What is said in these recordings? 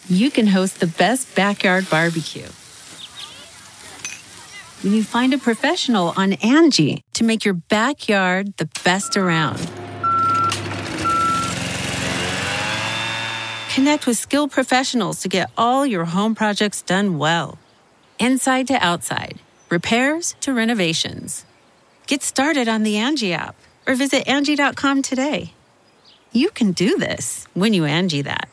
you can host the best backyard barbecue. When you find a professional on Angie to make your backyard the best around. Connect with skilled professionals to get all your home projects done well. Inside to outside, repairs to renovations. Get started on the Angie app or visit Angie.com today. You can do this when you Angie that.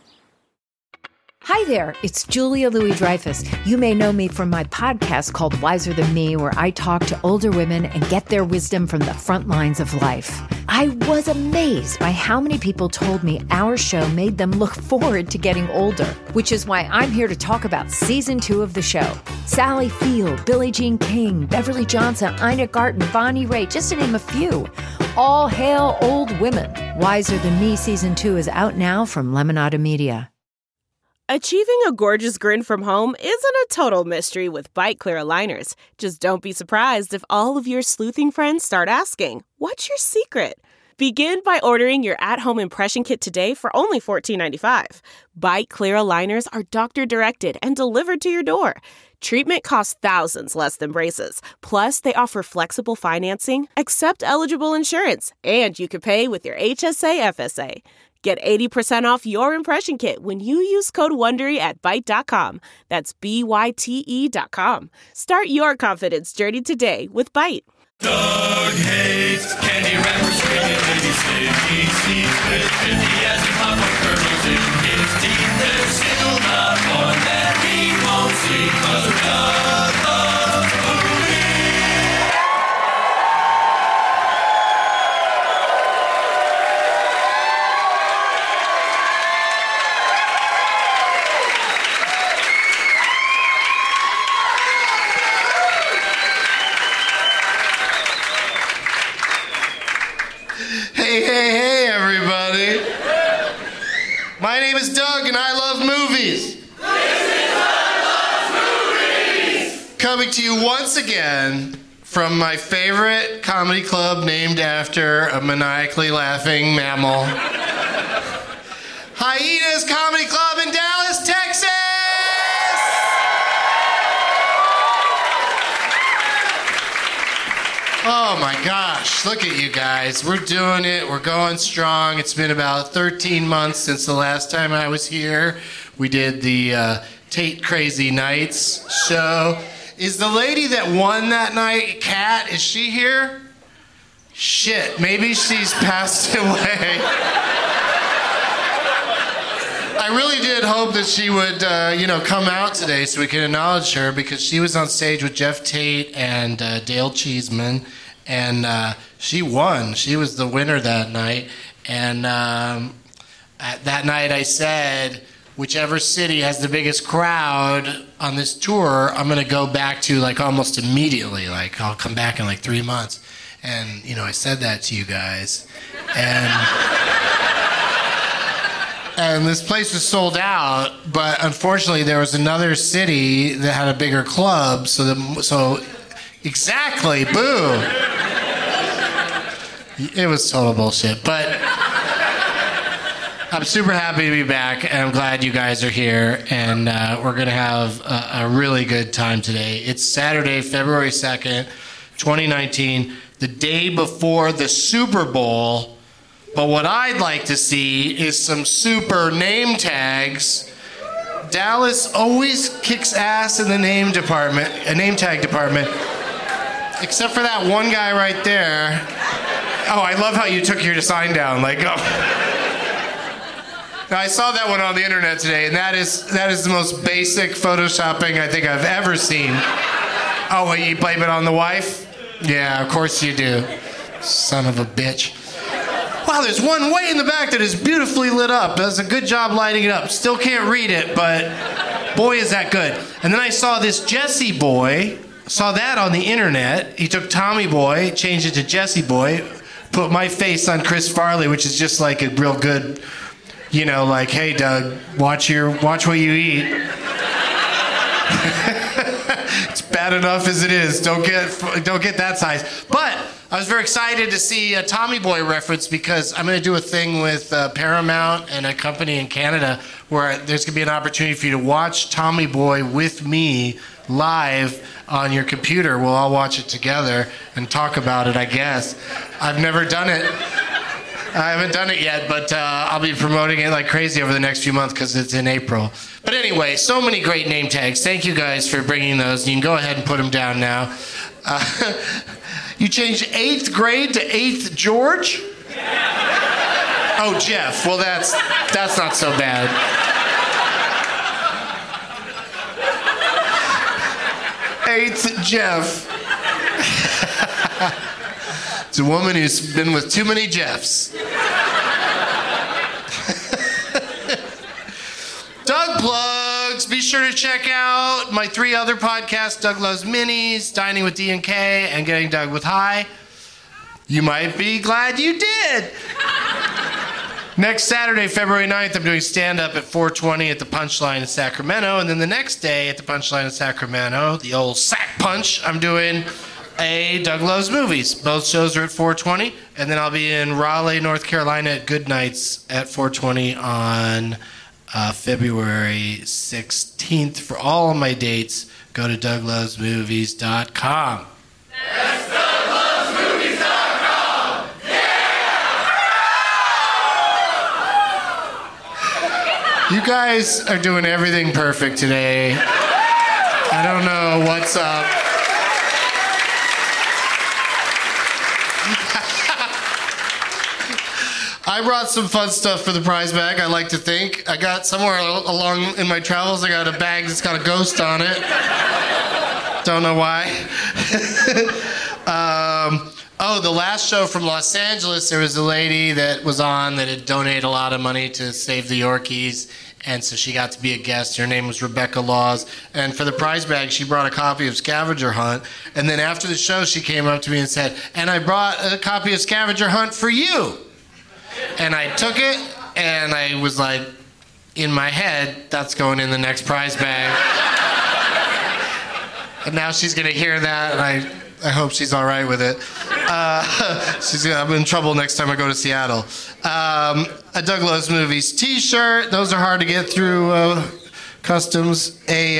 Hi there, it's Julia Louis-Dreyfus. You may know me from my podcast called Wiser Than Me, where I talk to older women and get their wisdom from the front lines of life. I was amazed by how many people told me our show made them look forward to getting older, which is why I'm here to talk about season 2 of the show. Sally Field, Billie Jean King, Beverly Johnson, Ina Garten, Bonnie Raitt, just to name a few. All hail old women. Wiser Than Me season 2 is out now from Lemonada Media. Achieving a gorgeous grin from home isn't a total mystery with Byte Clear aligners. Just don't be surprised if all of your sleuthing friends start asking, what's your secret? Begin by ordering your at-home impression kit today for only $14.95. Byte Clear aligners are doctor-directed and delivered to your door. Treatment costs thousands less than braces. Plus, they offer flexible financing, accept eligible insurance, and you can pay with your HSA FSA. Get 80% off your impression kit when you use code WONDERY at Byte.com. That's BYTE.com. Start your confidence journey today with Byte. Doug hates candy wrappers, screaming baby sticky seeds with 50 as in popcorn kernels in his teeth. There's still not one that he won't see, 'cause Doug loves movies. Hey, everybody. My name is Doug, and I love movies. Coming to you once again from my favorite comedy club named after a maniacally laughing mammal. Hyenas Comedy Club in Dallas, Texas! Oh my gosh, look at you guys. We're doing it. We're going strong. It's been about 13 months since the last time I was here. We did the Tate Crazy Nights show. Is the lady that won that night, Kat, is she here? Shit, maybe she's passed away. I really did hope that she would, come out today so we could acknowledge her, because she was on stage with Jeff Tate and Dale Cheeseman, and she won. She was the winner that night. And that night I said, whichever city has the biggest crowd on this tour, I'm going to go back to almost immediately. I'll come back in 3 months. And, I said that to you guys. And this place was sold out, but unfortunately there was another city that had a bigger club, so exactly, boo. It was total bullshit, but I'm super happy to be back, and I'm glad you guys are here, and we're going to have a really good time today. It's Saturday, February 2nd, 2019, the day before the Super Bowl. But what I'd like to see is some super name tags. Dallas always kicks ass in the name tag department. Except for that one guy right there. Oh, I love how you took your sign down. Now, I saw that one on the internet today, and that is the most basic photoshopping I think I've ever seen. Oh, wait, you blame it on the wife? Yeah, of course you do. Son of a bitch. Wow, there's one way in the back that is beautifully lit up. Does a good job lighting it up. Still can't read it, but boy, is that good. And then I saw this Jesse Boy. Saw that on the internet. He took Tommy Boy, changed it to Jesse Boy, put my face on Chris Farley, which is just a real good, hey, Doug, watch what you eat. It's bad enough as it is. Don't get that size. But I was very excited to see a Tommy Boy reference because I'm going to do a thing with Paramount and a company in Canada where there's going to be an opportunity for you to watch Tommy Boy with me live on your computer. We'll all watch it together and talk about it, I guess. I've never done it. I haven't done it yet, but I'll be promoting it like crazy over the next few months because it's in April. But anyway, so many great name tags. Thank you guys for bringing those. You can go ahead and put them down now. You changed 8th grade to 8th George? Oh, Jeff. Well, that's not so bad. Eighth Jeff. It's a woman who's been with too many Jeffs. Doug plugs. Be sure to check out my 3 other podcasts, Doug Loves Minis, Dining with D&K, and Getting Doug with High. You might be glad you did. Next Saturday, February 9th, I'm doing stand-up at 420 at the Punchline in Sacramento. And then the next day at the Punchline in Sacramento, the old Sac Punch, I'm doing a Doug Loves Movies. Both shows are at 420. And then I'll be in Raleigh, North Carolina at Good Nights at 420 on February 16th. For all of my dates, go to DougLovesMovies.com. That's DougLovesMovies.com! Yeah! You guys are doing everything perfect today. I don't know what's up. I brought some fun stuff for the prize bag, I like to think. I got somewhere along in my travels, I got a bag that's got a ghost on it. Don't know why. The last show from Los Angeles, there was a lady that was on that had donated a lot of money to save the Yorkies, and so she got to be a guest. Her name was Rebecca Laws, and for the prize bag, she brought a copy of Scavenger Hunt, and then after the show, she came up to me and said, and I brought a copy of Scavenger Hunt for you. And I took it, and I was like, in my head, that's going in the next prize bag. And now she's going to hear that, and I hope she's all right with it. I'm in trouble next time I go to Seattle. A Doug Loves Movies t-shirt. Those are hard to get through customs.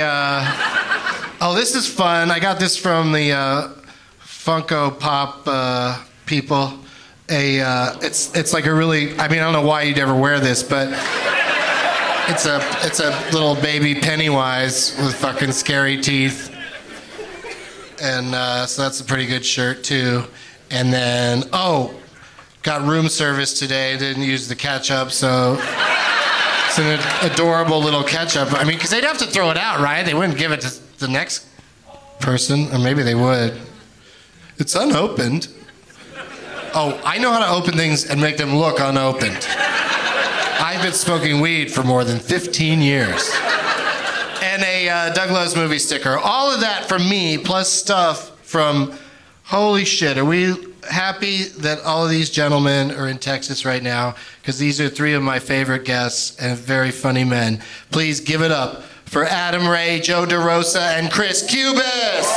This is fun. I got this from the Funko Pop people. It's like a really, I don't know why you'd ever wear this, but it's a little baby Pennywise with fucking scary teeth. And so that's a pretty good shirt too. And then, got room service today. Didn't use the ketchup, so it's an adorable little ketchup. Because they'd have to throw it out, right? They wouldn't give it to the next person, or maybe they would. It's unopened. Oh, I know how to open things and make them look unopened. I've been smoking weed for more than 15 years. And a Doug Loves Movie sticker. All of that from me, plus stuff from... Holy shit, are we happy that all of these gentlemen are in Texas right now? Because these are 3 of my favorite guests and very funny men. Please give it up for Adam Ray, Joe DeRosa, and Chris Cubis.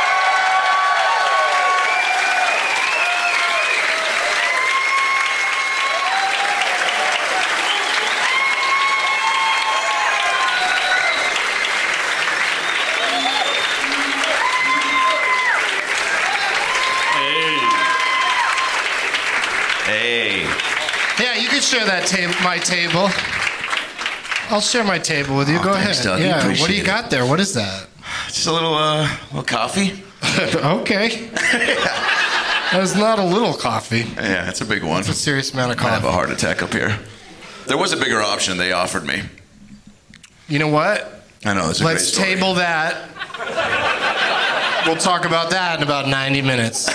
Share that my table. I'll share my table with you. Go thanks, ahead. Doug. Yeah. What do you got there? What is that? Just a little coffee. Okay. That's not a little coffee. Yeah, it's a big one. It's a serious amount of I coffee. have a heart attack up here. There was a bigger option they offered me. You know what? I know. It's a Let's great story. table that. We'll talk about that in about 90 minutes.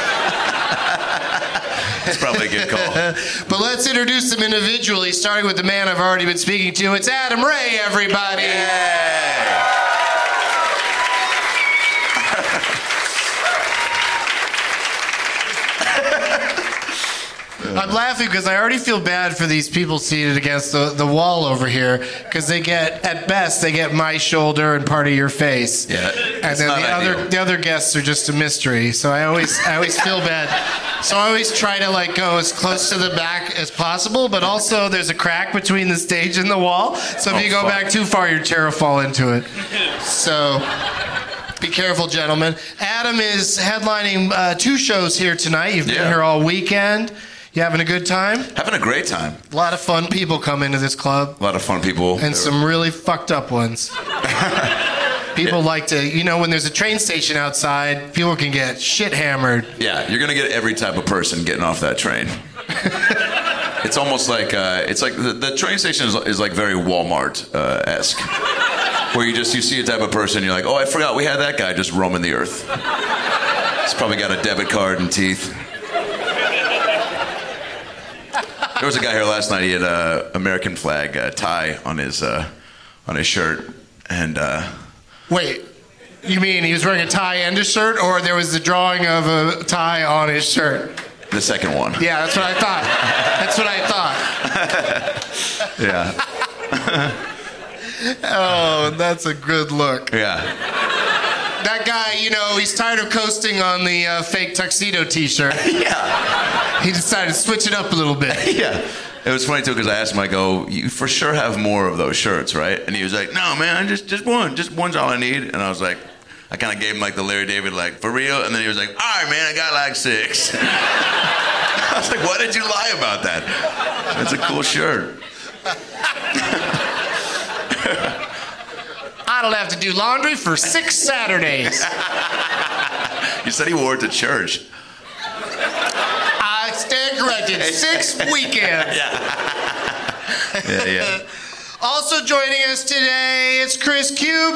It's probably a good call. But let's introduce them individually, starting with the man I've already been speaking to. It's Adam Ray, everybody. Yay! I'm laughing because I already feel bad for these people seated against the wall over here because at best, they get my shoulder and part of your face. Yeah. And then the other guests are just a mystery. So I always feel bad. So I always try to like go as close to the back as possible, but also there's a crack between the stage and the wall. So if you go back too far, your chair will fall into it. So be careful, gentlemen. Adam is headlining 2 shows here tonight. You've been here all weekend. You having a good time? Having a great time. A lot of fun people come into this club. A lot of fun people. And some really fucked up ones. People like to, when there's a train station outside, people can get shit hammered. Yeah, you're going to get every type of person getting off that train. It's almost like, the train station is like very Walmart-esque. Where you see a type of person, you're like, oh, I forgot we had that guy just roaming the earth. He's probably got a debit card and teeth. There was a guy here last night. He had a American flag tie on his shirt, and wait, you mean he was wearing a tie and a shirt, or there was the drawing of a tie on his shirt? The second one. Yeah, that's what I thought. Yeah. Oh, that's a good look. Yeah. That guy, he's tired of coasting on the fake tuxedo T-shirt. Yeah. He decided to switch it up a little bit. Yeah. It was funny, too, because I asked him, I go, you for sure have more of those shirts, right? And he was like, no, man, just one. Just one's all I need. And I was like, I kind of gave him like the Larry David, like, for real? And then he was like, all right, man, I got like 6. I was like, why did you lie about that? That's a cool shirt. I don't have to do laundry for 6 Saturdays. You said he wore it to church. I stand corrected. 6 weekends. Yeah. Also joining us today is Chris Cubas.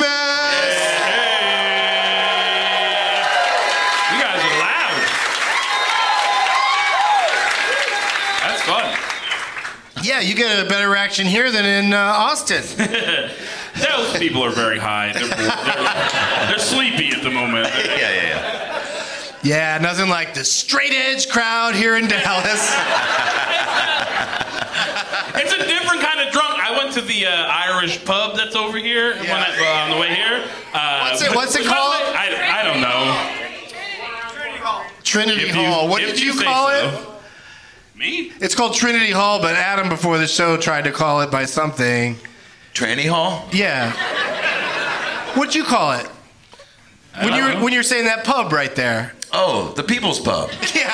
Hey. You guys are loud. That's fun. Yeah, you get a better reaction here than in Austin. Those people are very high. They're sleepy at the moment. Yeah. Yeah, nothing like the straight edge crowd here in Dallas. It's a different kind of drunk. I went to the Irish pub that's over here on the way here. What's it called? I don't know. Trinity Hall. What did you call it? Me? It's called Trinity Hall, but Adam before the show tried to call it by something. Tranny Hall? Yeah. What'd you call it? When you were saying that pub right there. Oh, the People's Pub. Yeah.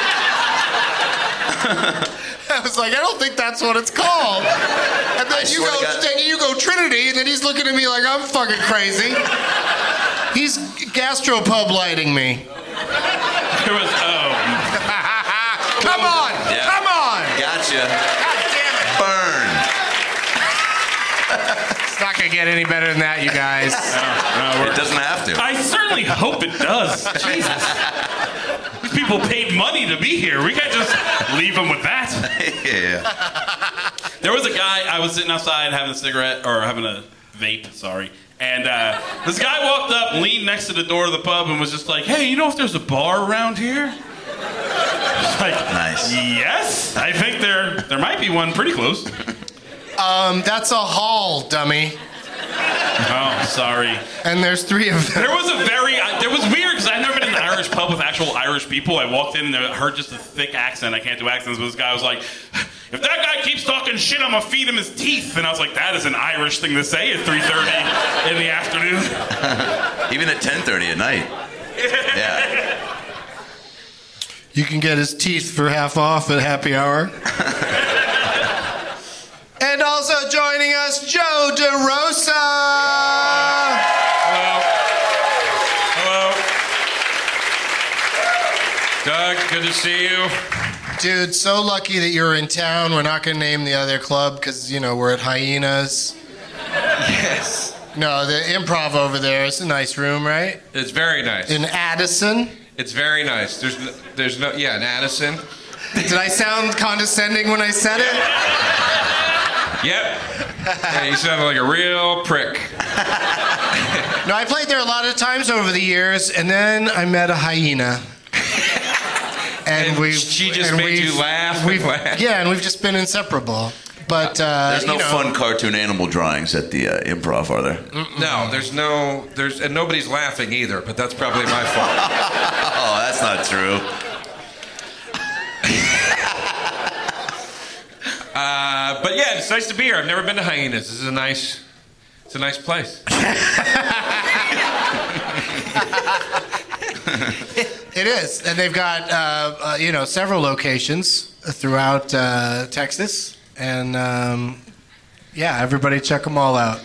I was like, I don't think that's what it's called. And then you go Trinity, and then he's looking at me like I'm fucking crazy. He's gastropub lighting me. There was Come on! Yeah. Come on! Gotcha. God damn it! Burn. It's not gonna get any better than that, you guys. No, It doesn't have to. I certainly hope it does. Jesus. These people paid money to be here. We can't just leave them with that. Yeah. There was a guy, I was sitting outside having a cigarette, or having a vape, sorry. And this guy walked up, leaned next to the door of the pub, and was just like, hey, you know if there's a bar around here? Like, Nice. Yes, I think there might be one pretty close. That's a hall, dummy. Oh, sorry. And there's 3 of them. There was weird, because I've never been in an Irish pub with actual Irish people. I walked in and I heard just a thick accent. I can't do accents, but this guy was like, if that guy keeps talking shit, I'm going to feed him his teeth. And I was like, that is an Irish thing to say at 3:30 in the afternoon. Even at 10:30 at night. Yeah. You can get his teeth for half off at happy hour. And also joining us, Joe DeRosa. Hello. Doug, good to see you. Dude, so lucky that you're in town. We're not going to name the other club because, we're at Hyenas. Yes. No, the Improv over there. It's a nice room, right? It's very nice. In Addison. It's very nice. There's no, in Addison. Did I sound condescending when I said it? Yep. Yeah, you sound like a real prick. No, I played there a lot of times over the years, and then I met a hyena. And she just made you laugh. Yeah, and we've just been inseparable. But there's no fun cartoon animal drawings at the Improv, are there? No, and nobody's laughing either. But that's probably my fault. Oh, that's not true. But yeah, it's nice to be here. I've never been to Hyenas. This is a nice place. It is, and they've got several locations throughout Texas, and everybody check them all out.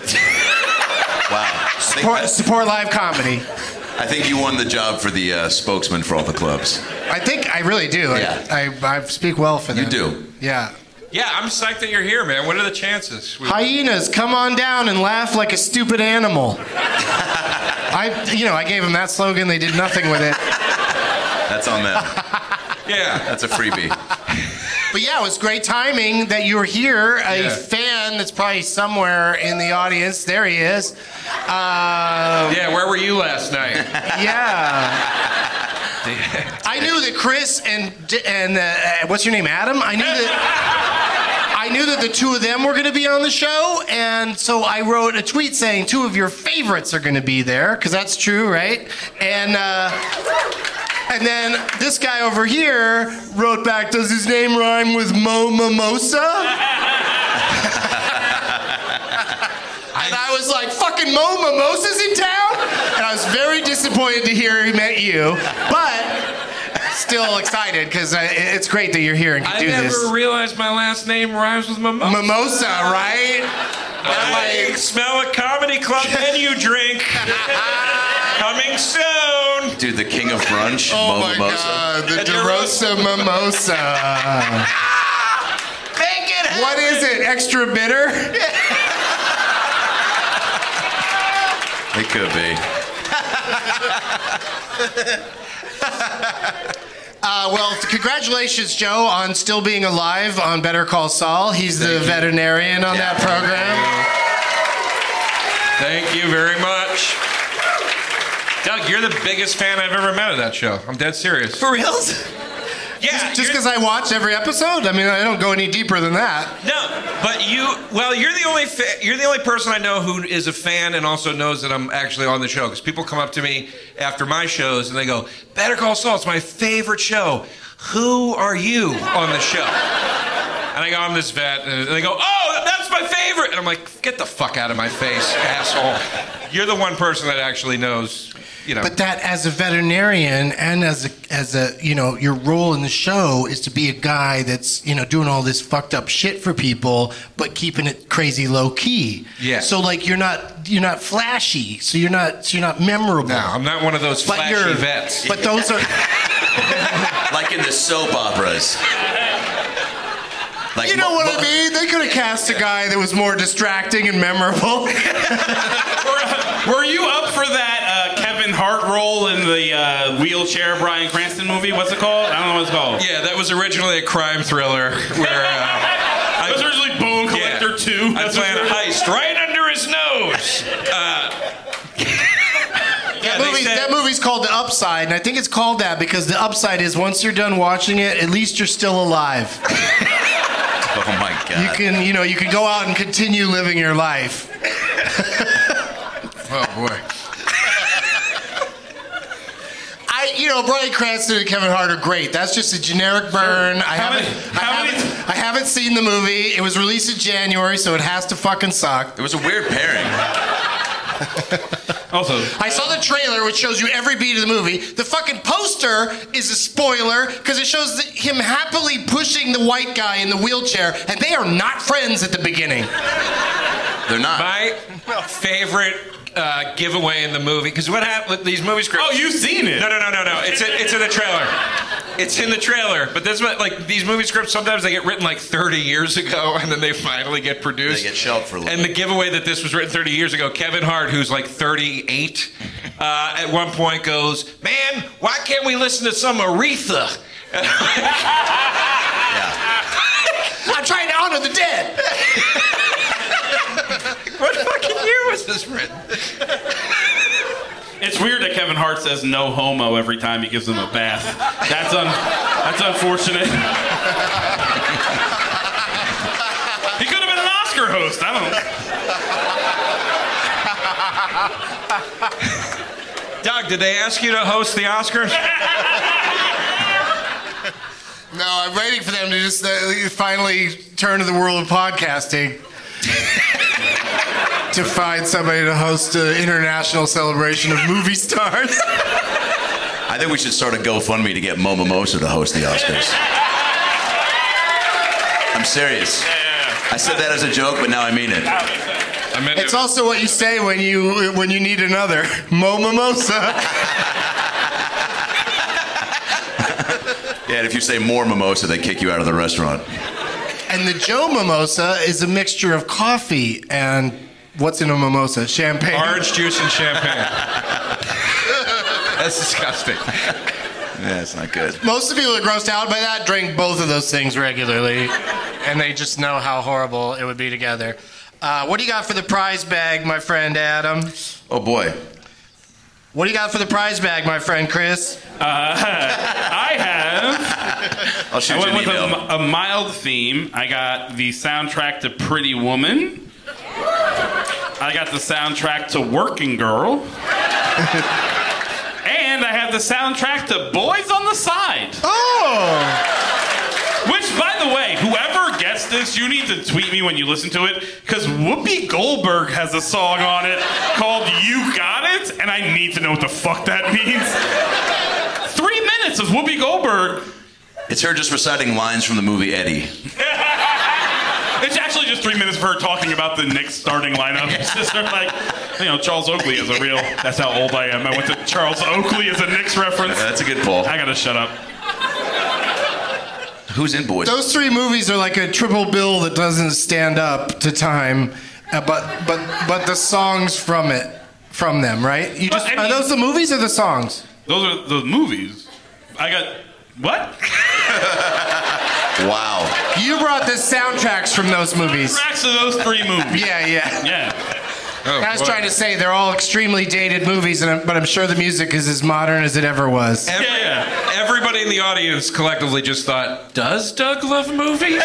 Wow! Support live comedy. I think you won the job for the spokesman for all the clubs. I think I really do. Yeah. I speak well for them. You do. Yeah. Yeah, I'm psyched that you're here, man. What are the chances? Hyenas, come on down and laugh like a stupid animal. I gave them that slogan. They did nothing with it. That's on them. Yeah. That's a freebie. But yeah, it was great timing that you were here. A fan that's probably somewhere in the audience. There he is. Where were you last night? Yeah. I knew that Chris and what's your name, Adam? I knew that the two of them were going to be on the show, and so I wrote a tweet saying 2 of your favorites are going to be there, because that's true, right? And then this guy over here wrote back, does his name rhyme with Mo Mimosa? And I was like, fucking Mo Mimosa's in town? And I was very disappointed to hear he met you, but still excited because it's great that you're here and can do this. I never realized my last name rhymes with mimosa. Mimosa, right? I smell a comedy club menu drink. Coming soon. Dude, the king of brunch, Oh Mo my Mimosa. God, the DeRosa Mimosa. Make it happen. What is it, extra bitter? It could be. Well, congratulations, Joe, on still being alive on Better Call Saul. He's the veterinarian on that program. Thank you very much. Doug, you're the biggest fan I've ever met of that show. I'm dead serious. For reals? Yeah. Just because I watch every episode? I mean, I don't go any deeper than that. No, but you're the only person I know who is a fan and also knows that I'm actually on the show. Because people come up to me after my shows and they go, Better Call Saul, it's my favorite show. Who are you on the show? And I go, I'm this vet. And they go, oh, that's my favorite. And I'm like, get the fuck out of my face, asshole. You're the one person that actually knows. But that, as a veterinarian and as a your role in the show is to be a guy that's doing all this fucked up shit for people, but keeping it crazy low key. Yeah. So like you're not flashy. So you're not memorable. No, I'm not one of those flashy vets. But those are like in the soap operas. Like, you know what I mean? They could have cast a guy that was more distracting and memorable. Were you up for that Kevin Hart role in the wheelchair Bryan Cranston movie? What's it called? I don't know what it's called. Yeah, that was originally a crime thriller where it was originally Bone Collector 2. I planned a heist right under his nose. That movie's called The Upside, and I think it's called that because the upside is once you're done watching it, at least you're still alive. Oh my God. You can go out and continue living your life. Oh boy. Bryan Cranston and Kevin Hart are great. That's just a generic burn. I haven't seen the movie. It was released in January, so it has to fucking suck. It was a weird pairing. Also, I saw the trailer, which shows you every beat of the movie. The fucking poster is a spoiler because it shows him happily pushing the white guy in the wheelchair, and they are not friends at the beginning. They're not. My favorite giveaway in the movie, because what happened? These movie scripts. Oh, you've seen it? No. It's in the trailer. It's in the trailer. But this like these movie scripts. Sometimes they get written like 30 years ago, and then they finally get produced. They get shelved for a little. And the giveaway that this was written 30 years ago, Kevin Hart, who's like 38, at one point goes, "Man, why can't we listen to some Aretha?" I'm trying to honor the dead. What fucking year was this written? It's weird that Kevin Hart says no homo every time he gives him a bath. That's unfortunate. He could have been an Oscar host. I don't know. Doug, did they ask you to host the Oscars? No, I'm waiting for them to just finally turn to the world of podcasting to find somebody to host an international celebration of movie stars. I think we should start a GoFundMe to get Mo Mimosa to host the Oscars. I'm serious. I said that as a joke, but now I mean it. It's also what you say when you need another. Mo Mimosa. Yeah, and if you say more mimosa, they kick you out of the restaurant. And the Joe Mimosa is a mixture of coffee and what's in a mimosa? Champagne. Orange juice and champagne. That's disgusting. Yeah, it's not good. Most of the people that are grossed out by that drink both of those things regularly, and they just know how horrible it would be together. What do you got for the prize bag, my friend Adam? Oh, boy. What do you got for the prize bag, my friend Chris? I have. I'll shoot I you an went with email. a mild theme. I got the soundtrack to Pretty Woman. I got the soundtrack to Working Girl. And I have the soundtrack to Boys on the Side. Oh! Which, by the way, whoever gets this, you need to tweet me when you listen to it, because Whoopi Goldberg has a song on it called You Got It, and I need to know what the fuck that means. 3 minutes of Whoopi Goldberg. It's her just reciting lines from the movie Eddie. It's actually just 3 minutes of her talking about the Knicks starting lineup. It's just her like, Charles Oakley is a real, that's how old I am. I went to Charles Oakley as a Knicks reference. That's a good pull. I gotta shut up. Who's in Boys? Those three movies are like a triple bill that doesn't stand up to time, but the songs from them, right? Are those the movies or the songs? Those are the movies. I got, what? Wow. You brought the soundtracks from those movies. Tracks of those 3 movies. Yeah. Oh, I was trying to say they're all extremely dated movies, but I'm sure the music is as modern as it ever was. Everybody in the audience collectively just thought, does Doug love movies?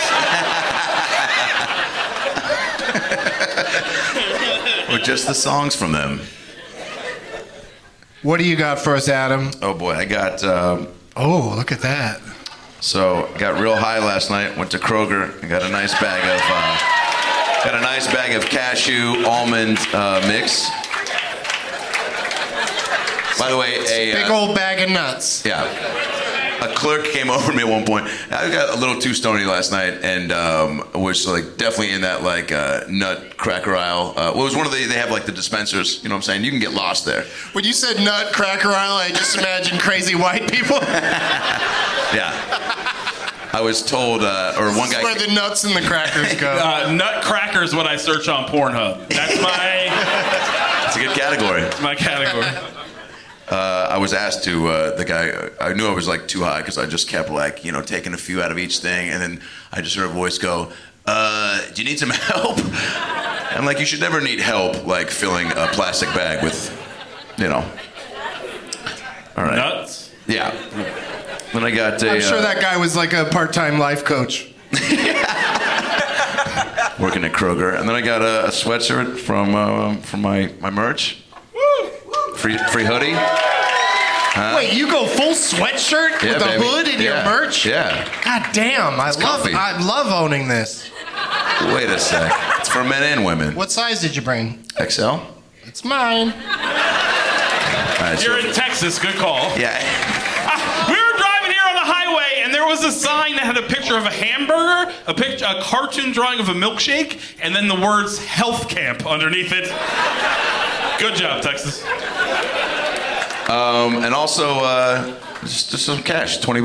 Or just the songs from them. What do you got for us, Adam? Oh, boy. I got... oh, look at that. So, got real high last night. Went to Kroger. I got a nice bag of cashew almond mix. By the way, Big old bag of nuts. Yeah. A clerk came over to me at one point. I got a little too stony last night, and was like definitely in that like nut cracker aisle. Well, it was one of they have like the dispensers. You know what I'm saying? You can get lost there. When you said nut cracker aisle, I just imagined crazy white people. Yeah. I was told, or one guy. Where the nuts and the crackers go. Nut cracker is what I search on Pornhub. That's It's a good category. That's my category. I was asked to the guy. I knew I was like too high because I just kept like taking a few out of each thing, and then I just heard a voice go, "Do you need some help?" I'm like, "You should never need help like filling a plastic bag with, All right. Nuts. Yeah. Then I got a. I'm sure that guy was like a part-time life coach. Working at Kroger, and then I got a sweatshirt from my merch. Free hoodie. Wait, you go full sweatshirt with a hood in your merch? Yeah. God damn, I love owning this. Wait a sec. It's for men and women. What size did you bring? XL? It's mine. You're in Texas. Good call. Yeah. We were driving here on the highway, and there was a sign that had a picture of a hamburger, a cartoon drawing of a milkshake, and then the words "health camp" underneath it. Good job, Texas. And also, just some cash, $20.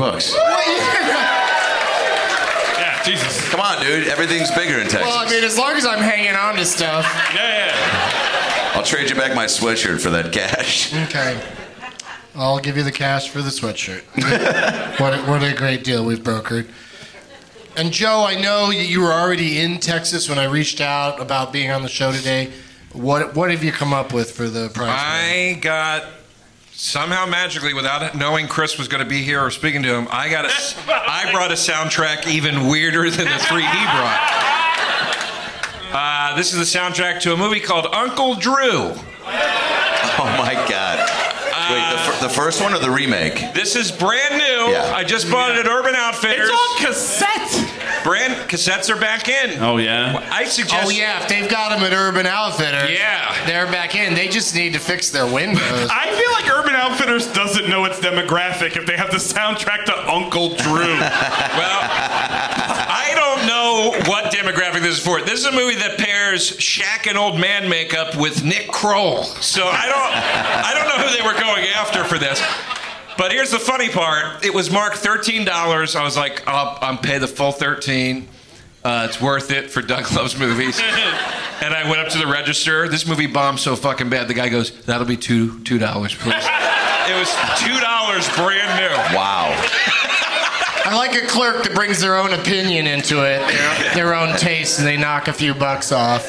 Yeah, Jesus. Come on, dude. Everything's bigger in Texas. Well, I mean, as long as I'm hanging on to stuff. Yeah. I'll trade you back my sweatshirt for that cash. Okay. I'll give you the cash for the sweatshirt. What a great deal we've brokered. And Joe, I know you were already in Texas when I reached out about being on the show today. What have you come up with for the prize? I got somehow magically, without knowing Chris was going to be here or speaking to him, I brought a soundtrack even weirder than the three he brought. This is the soundtrack to a movie called Uncle Drew. Oh my God. Wait, the first one or the remake? This is brand new. Yeah. I just bought it at Urban Outfitters. It's on cassette. Cassettes are back in. Oh, yeah? I suggest... Oh, yeah, if they've got them at Urban Outfitters, Yeah. they're back in. They just need to fix their windows. I feel like Urban Outfitters doesn't know its demographic if they have the soundtrack to Uncle Drew. Well, I don't know what demographic this is for. This is a movie that pairs Shaq and old man makeup with Nick Kroll. So I don't know who they were going after for this. But here's the funny part. It was marked $13. I was like, I'll pay the full $13. It's worth it for Doug Loves Movies. And I went up to the register. This movie bombed so fucking bad. The guy goes, that'll be $2, please. It was $2 brand new. Wow. I like a clerk that brings their own opinion into it, their own taste, and they knock a few bucks off.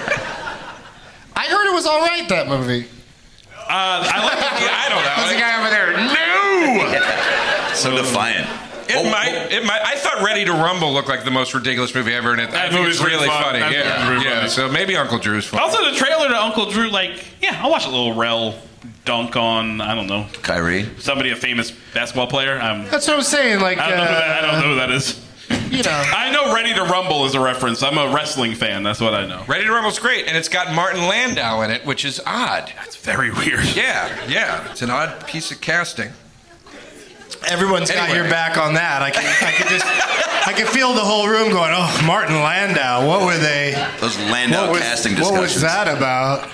I heard it was all right, that movie. I don't know. There's a guy over there. No! So defiant. It might. I thought Ready to Rumble looked like the most ridiculous movie ever, and I think it's really funny. Yeah. So maybe Uncle Drew's fun. Also, the trailer to Uncle Drew, I'll watch a little Rel dunk on, I don't know, Kyrie. somebody, a famous basketball player. That's what I'm saying. I don't know who that is. You know. I know Ready to Rumble is a reference. I'm a wrestling fan. That's what I know. Ready to Rumble's great, and it's got Martin Landau in it, which is odd. That's very weird. Yeah. It's an odd piece of casting. Everyone's got your back on that. I can feel the whole room going, oh, Martin Landau, what were they? Those Landau casting discussions. What was that about?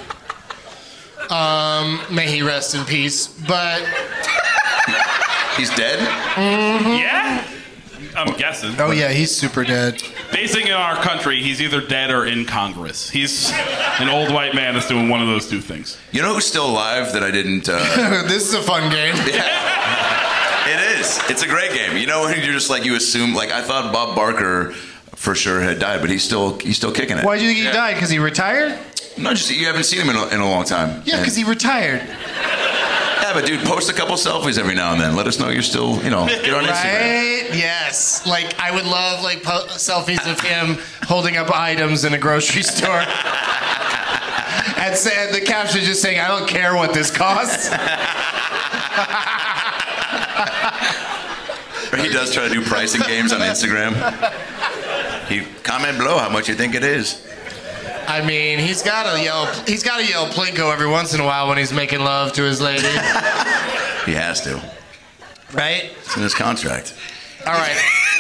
May he rest in peace. But he's dead? Mm-hmm. Yeah? I'm guessing. Oh, yeah, he's super dead. Basing in our country, he's either dead or in Congress. He's an old white man that's doing one of those two things. You know who's still alive that I didn't... This is a fun game. Yeah. It is. It's a great game. You know, when you're just you assume, I thought Bob Barker for sure had died, but he's still kicking it. Why do you think he died? Because he retired? No, just you haven't seen him in a long time. Yeah, because he retired. Yeah, but dude, post a couple selfies every now and then. Let us know you're still, get on Instagram. Right? Yes. I would love selfies of him holding up items in a grocery store. And the caption just saying, I don't care what this costs. He does try to do pricing games on Instagram. He comment below how much you think it is. I mean, he's got to yell Plinko every once in a while when he's making love to his lady. He has to. Right? It's in his contract. All right.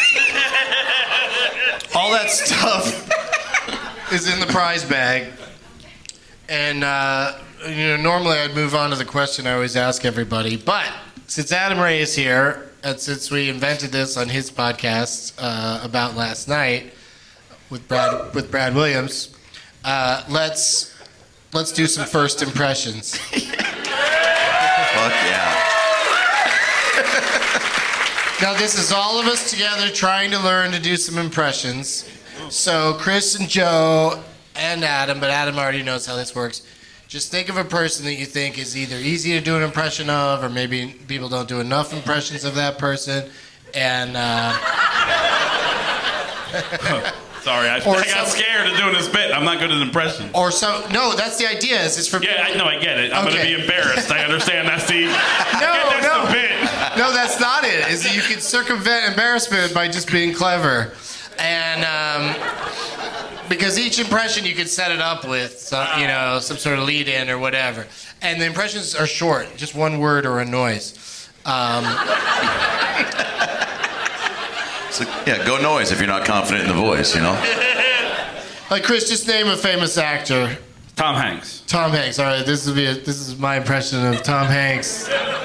All that stuff is in the prize bag. And, normally I'd move on to the question I always ask everybody. But since Adam Ray is here, and since we invented this on his podcast about last night with Brad Williams, let's do some first impressions. Fuck yeah. Now, this is all of us together trying to learn to do some impressions. So Chris and Joe and Adam, but Adam already knows how this works. Just think of a person that you think is either easy to do an impression of, or maybe people don't do enough impressions of that person. And sorry, I got scared of doing this bit. I'm not good at impressions. No, that's the idea. Is it's for I get it. I'm going to be embarrassed. I understand. That's the no. the bit. No, that's not it. Is that you can circumvent embarrassment by just being clever, and because each impression you can set it up with some sort of lead-in or whatever, and the impressions are short, just one word or a noise. So, go noise if you're not confident in the voice, Like Chris, just name a famous actor. Tom Hanks. Tom Hanks. All right, this is my impression of Tom Hanks.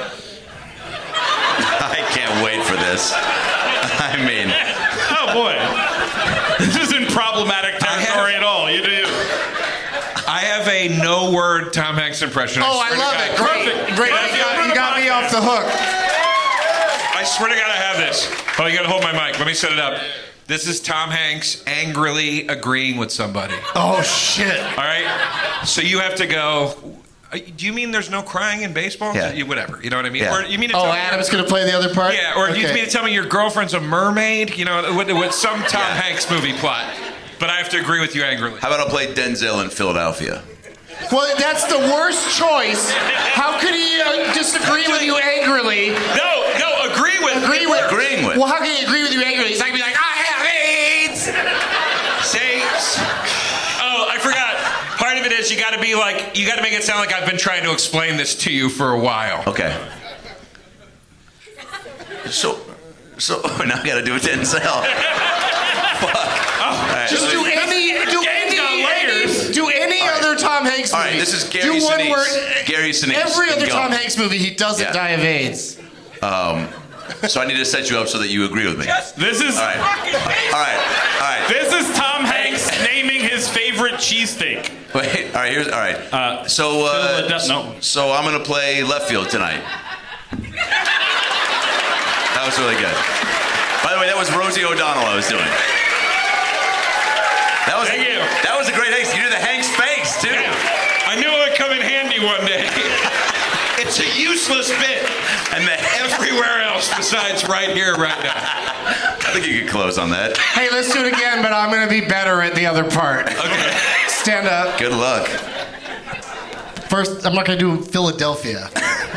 I can't wait for this. I mean, oh boy, this isn't problematic territory at all. You do. I have a no-word Tom Hanks impression. Oh, I love it. Great. You got me off the hook. I swear to God, I have this. Oh, you got to hold my mic. Let me set it up. This is Tom Hanks angrily agreeing with somebody. Oh, shit. All right? So you have to go, Do you mean there's no crying in baseball? Yeah. Whatever. You know what I mean? Yeah. Or you mean to tell me Adam's going to play the other part? Yeah, or do you mean to tell me your girlfriend's a mermaid? You know, with some Tom Hanks movie plot. But I have to agree with you angrily. How about I'll play Denzel in Philadelphia? Well, that's the worst choice. How could he disagree with you angrily? No, agree with. Agreeing with. Well, how can he agree with you angrily? He's not going to be like, I have AIDS! Say. Oh, I forgot. Part of it is you got to make it sound like I've been trying to explain this to you for a while. Okay. So now I got to do a Denzel. Fuck. Right, Just do any other Tom Hanks movie. All right, this is Gary Sinise. Gary Sinise. Every other Go. Tom Hanks movie, he doesn't die of AIDS. So I need to set you up so that you agree with me. This is All right. This is Tom Hanks naming his favorite cheesesteak. Wait. All right. So I'm gonna play left field tonight. That was really good. By the way, that was Rosie O'Donnell I was doing. Thank you. That was a great Hanks. You did the Hanks face too. I knew it would come in handy one day. It's a useless bit. And everywhere else besides right here, right now. I think you could close on that. Hey, let's do it again, but I'm going to be better at the other part. Okay. Stand up. Good luck. First, I'm not going to do Philadelphia.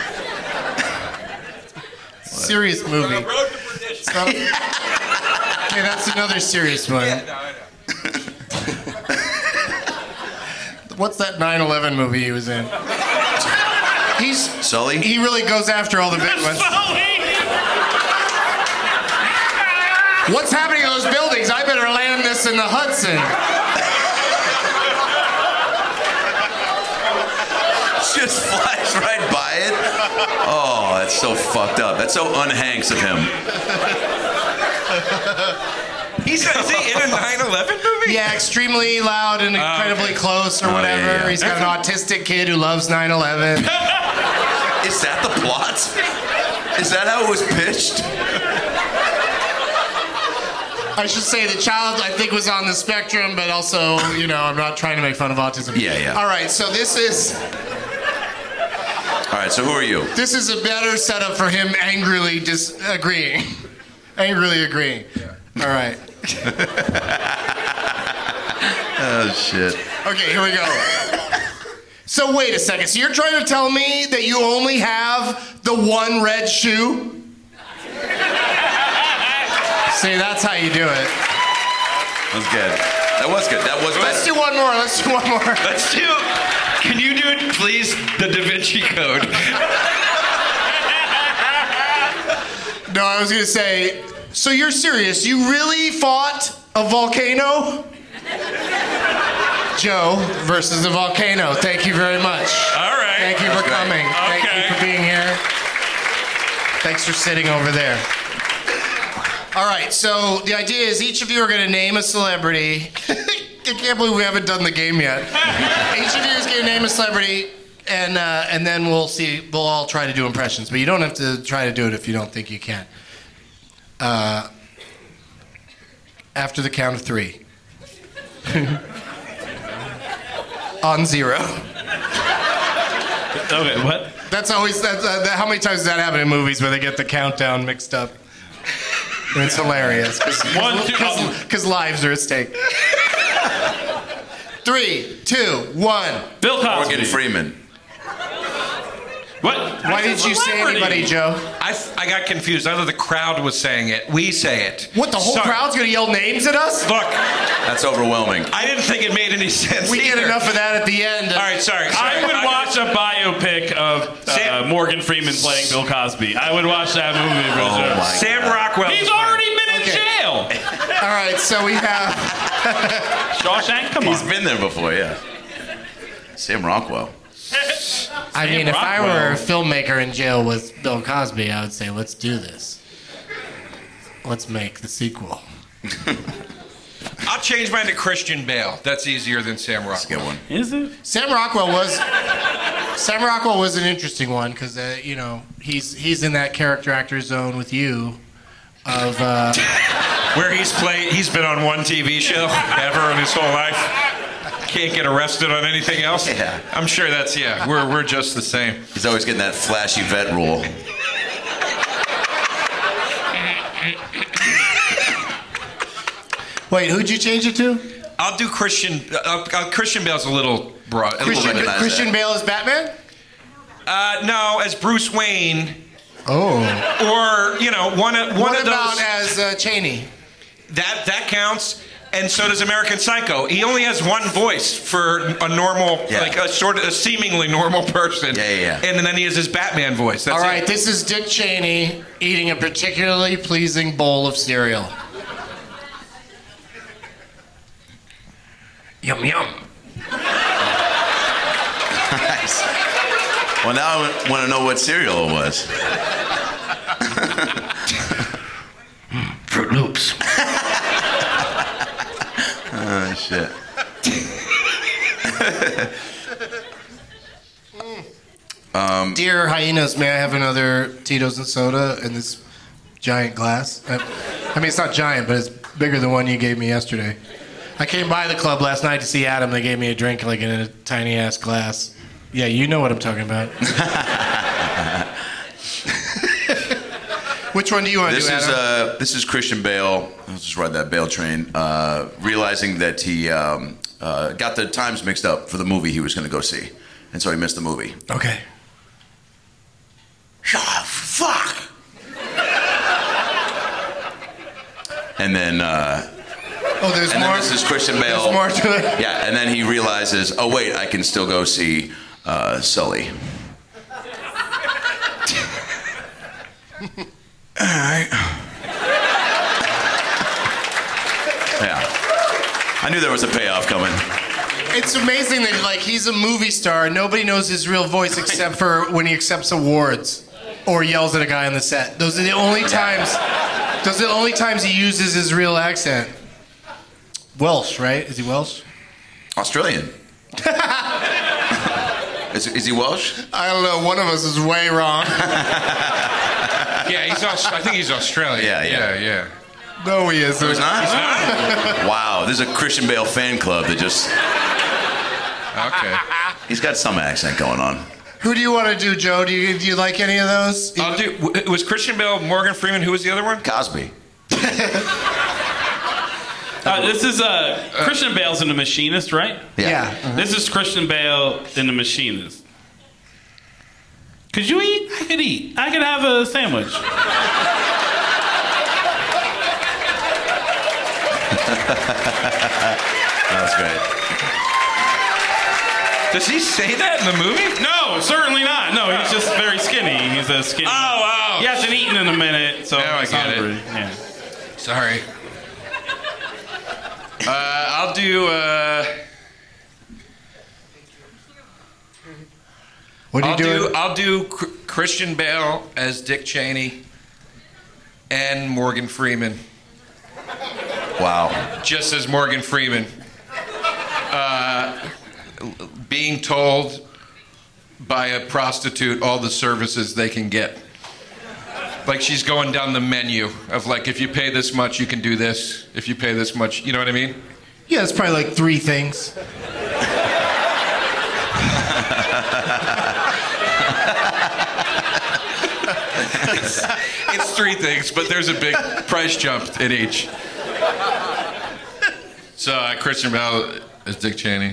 Serious movie. Road to Perdition. Hey, that's another serious one. Yeah, no, I know. What's that 9/11 movie he was in? Sully? He really goes after all the big ones. What's happening to those buildings? I better land this in the Hudson. Just flies right by it. Oh, that's so fucked up. That's so un-Hanks of him. Is he in a 9/11 movie? Yeah, extremely loud and incredibly close or whatever. Yeah. He's got an autistic kid who loves 9/11. Is that the plot? Is that how it was pitched? I should say the child, I think, was on the spectrum, but also, I'm not trying to make fun of autism. Yeah. All right, so this is who are you? This is a better setup for him angrily disagreeing. Angrily agreeing. All right. Oh, shit. Okay, here we go. So wait a second. So you're trying to tell me that you only have the one red shoe? See, that's how you do it. That was good. That was good. That was better. Let's do one more. Can you do it, please? The Da Vinci Code. No, I was going to say, so you're serious? You really fought a volcano? Joe versus a volcano. Thank you very much. All right. Thank you for coming. Okay. Thank you for being here. Thanks for sitting over there. All right, so the idea is each of you are going to name a celebrity. I can't believe we haven't done the game yet. Each of you is going to name a celebrity, and then we'll see. We'll all try to do impressions, but you don't have to try to do it if you don't think you can. After the count of 3. On 0. Okay, what? That's always how many times does that happen in movies where they get the countdown mixed up? And it's hilarious because lives are at stake. 3, 2, 1. Bill Cosby. Morgan Freeman. What? Why didn't you say anybody, Joe? I got confused. I thought the crowd was saying it. We say it. What, the whole crowd's gonna yell names at us? Look, That's overwhelming. I didn't think it made any sense. We get either. enough of that at the end. All right, sorry. I would watch a biopic of Morgan Freeman playing Bill Cosby. I would watch that movie. For sure. Sam Rockwell. He's already been in jail. All right, so we have. Shawshank, come He's on. been there before, yeah. Sam Rockwell. I mean, if I were a filmmaker in jail with Bill Cosby, I would say, let's do this. Let's make the sequel. I'll change mine to Christian Bale. That's easier than Sam Rockwell. That's a good one. Is it? Sam Rockwell was an interesting one because he's in that character actor zone with you of where he's been on one TV show ever in his whole life. can't get arrested on anything else. Yeah. I'm sure that's, we're just the same. He's always getting that flashy vet rule. Wait, who'd you change it to? I'll do Christian. Christian Bale's a little broad. Christian Bale as Batman? No, as Bruce Wayne. Oh. Or, one of those. What about as Cheney? That counts. And so does American Psycho. He only has one voice for a normal, like a sort of a seemingly normal person. Yeah. And then he has his Batman voice. That's All right, it. this is Dick Cheney eating a particularly pleasing bowl of cereal. Yum, yum. Nice. Well, now I want to know what cereal it was. Fruit Loops. Oh, shit. Dear hyenas, may I have another Tito's and soda in this giant glass? I mean, it's not giant, but it's bigger than one you gave me yesterday. I came by the club last night to see Adam. They gave me a drink like in a tiny-ass glass. Yeah, you know what I'm talking about. Which one do you want to do, Adam? This is Christian Bale. I'll just ride that Bale train. Realizing that he got the times mixed up for the movie he was going to go see. And so he missed the movie. Okay. Oh, fuck! And then... there's and more. Then this is Christian Bale. There's more to it. Yeah, and then he realizes, oh, wait, I can still go see Sully. All right. Yeah. I knew there was a payoff coming. It's amazing that he's a movie star. Nobody knows his real voice except for when he accepts awards or yells at a guy on the set. Those are the only times. Those are the only times he uses his real accent. Welsh, right? Is he Welsh? Australian. Is he Welsh? I don't know. One of us is way wrong. Yeah, I think he's Australian. Yeah. No, he isn't. He's not? Wow, there's a Christian Bale fan club that just... Okay. He's got some accent going on. Who do you want to do, Joe? Do you like any of those? I'll do... It was Christian Bale, Morgan Freeman. Who was the other one? Cosby. This is Christian Bale's in The Machinist, right? Yeah. This is Christian Bale in The Machinist. Could you eat? I could eat. I could have a sandwich. That's great. Does he say that in the movie? No, certainly not. No, he's just very skinny. He's a skinny. Oh. He hasn't eaten in a minute, so Now I he's get it. hungry. Yeah. Sorry. I'll do... What are you doing? I'll do Christian Bale as Dick Cheney and Morgan Freeman. Wow. Just as Morgan Freeman. Being told by a prostitute all the services they can get. Like she's going down the menu of like, if you pay this much, you can do this. If you pay this much, you know what I mean? Yeah, it's probably like 3 things. It's 3 things, but there's a big price jump in each. So Christian Bale is Dick Cheney.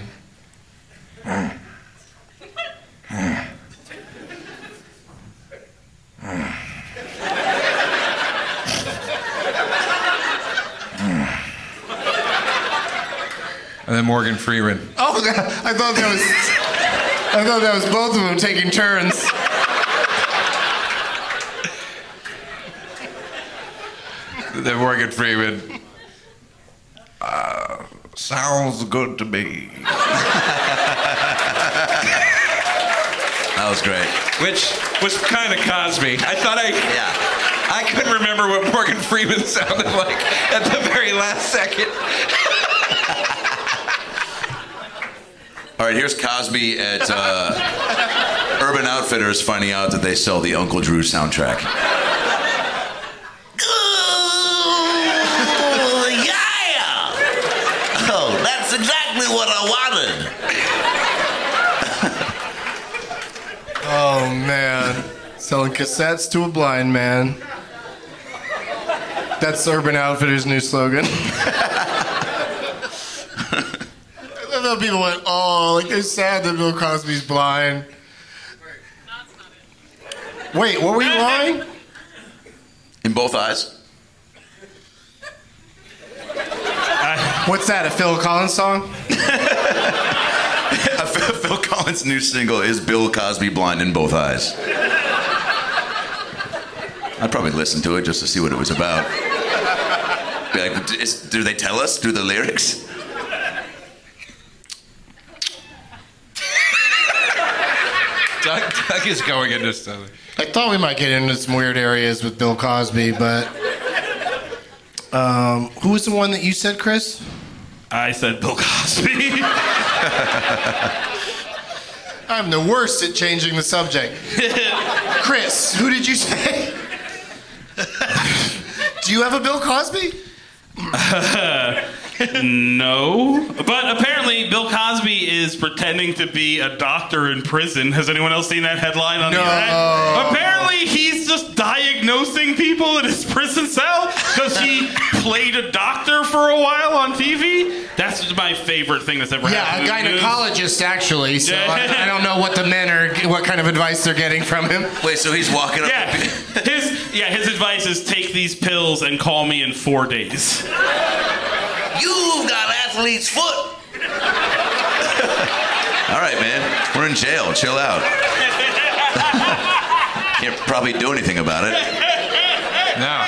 And then Morgan Freeman. Oh, I thought that was both of them taking turns. Then Morgan Freeman. Sounds good to me. That was great. Which was kind of Cosby. I couldn't remember what Morgan Freeman sounded like at the very last second. All right, here's Cosby at Urban Outfitters finding out that they sell the Uncle Drew soundtrack. Oh, yeah! Oh, that's exactly what I wanted. Selling cassettes to a blind man. That's Urban Outfitters' new slogan. I love how people went, oh, like they're sad that Bill Cosby's blind. Wait, what were you lying? In both eyes. What's that, a Phil Collins song? Phil Collins' new single is Bill Cosby blind in both eyes. I'd probably listen to it just to see what it was about. Be like, do they tell us through the lyrics? Doug is going into stuff. I thought we might get into some weird areas with Bill Cosby, but who was the one that you said, Chris? I said Bill Cosby. I'm the worst at changing the subject. Chris, who did you say? Do you have a Bill Cosby? No. But apparently Bill Cosby is pretending to be a doctor in prison. Has anyone else seen that headline on the internet? Apparently he's just diagnosing people in his prison cell because he played a doctor for a while on TV. That's my favorite thing that's ever happened. Yeah, a gynecologist, actually. So I don't know what the men are, what kind of advice they're getting from him. Wait, so he's walking up. His advice is take these pills and call me in 4 days. You've got athlete's foot. All right, man. We're in jail. Chill out. Can't probably do anything about it. No.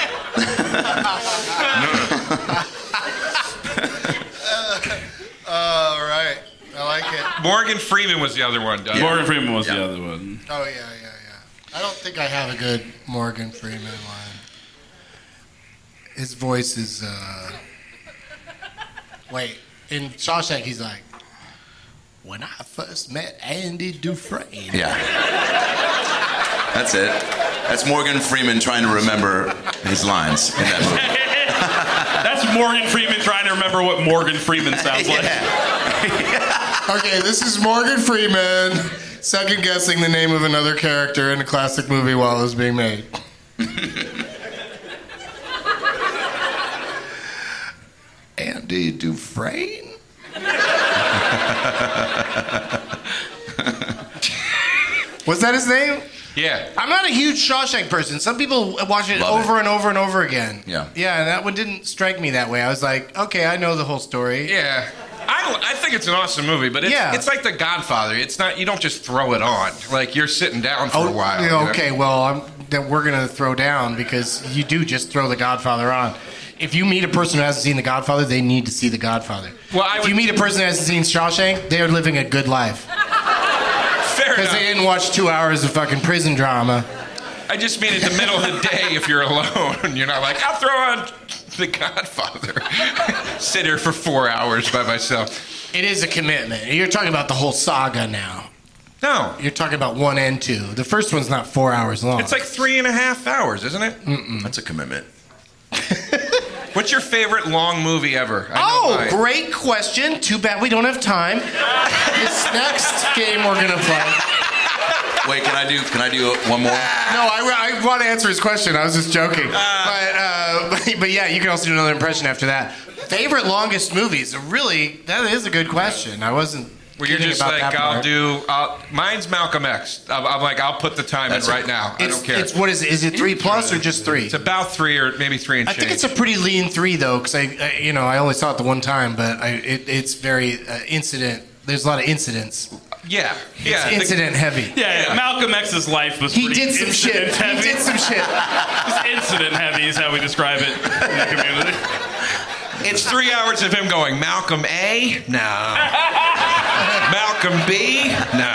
All right. I like it. Morgan Freeman was the other one, Doug. Yeah. Morgan Freeman was the other one. Oh, yeah. I don't think I have a good Morgan Freeman line. His voice is, Wait, in Shawshank, he's like, when I first met Andy Dufresne. Yeah. That's it. That's Morgan Freeman trying to remember his lines in that movie. That's Morgan Freeman trying to remember what Morgan Freeman sounds like. Okay, this is Morgan Freeman second guessing the name of another character in a classic movie while it was being made. Andy Dufresne? Was that his name? Yeah. I'm not a huge Shawshank person. Some people watch it over and over and over again. Yeah. Yeah, and that one didn't strike me that way. I was like, okay, I know the whole story. Yeah. I think it's an awesome movie, but it's like The Godfather. It's not, you don't just throw it on. Like, you're sitting down for a while. Yeah, okay, well, then we're going to throw down because you do just throw The Godfather on. If you meet a person who hasn't seen The Godfather, they need to see The Godfather. Well, if you meet a person who hasn't seen Shawshank, they're living a good life. Fair enough. Because they didn't watch 2 hours of fucking prison drama. I just mean in the middle of the day if you're alone. You're not like, I'll throw on The Godfather. Sit here for 4 hours by myself. It is a commitment. You're talking about the whole saga now. No. You're talking about 1 and 2. The first one's not 4 hours long. It's like 3.5 hours, isn't it? Mm-mm. That's a commitment. What's your favorite long movie ever? Great question. Too bad we don't have time. This next game we're gonna play. Wait, can I do one more? No, I want to answer his question. I was just joking. But yeah, you can also do another impression after that. Favorite longest movies? Really, that is a good question. I wasn't. Well, you're just like, mine's Malcolm X. I'm like, I'll put the time in right now. I don't care. What is it? Is it 3+ or just 3? It's about 3 or maybe 3 and change. I think it's a pretty lean 3 though, because I only saw it the one time, but it's very incident. There's a lot of incidents. Yeah. It's incident heavy. Yeah, Malcolm X's life was He did some shit. heavy. He did some shit. It's incident heavy is how we describe it in the community. It's 3 hours of him going, Malcolm A? No. Malcolm B? No.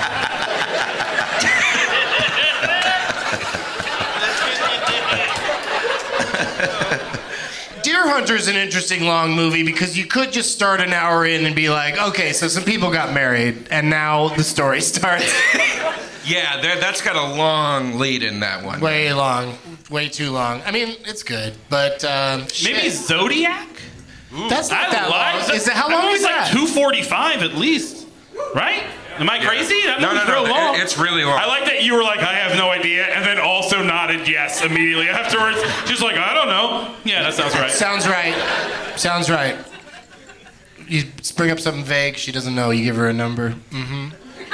Deer Hunter's an interesting long movie because you could just start an hour in and be like, okay, so some people got married, and now the story starts. Yeah, that's got a long lead in that one. Way long. Way too long. I mean, it's good, but... Maybe Zodiac? That's not that long. How long is that? It's like 2:45 at least, right? Am I crazy? That No, movie's no, real long. It's really long. I like that you were like, I have no idea, and then also nodded yes immediately afterwards. She's like, I don't know. Yeah, that sounds right. Sounds right. Sounds right. You bring up something vague she doesn't know. You give her a number. Mm-hmm.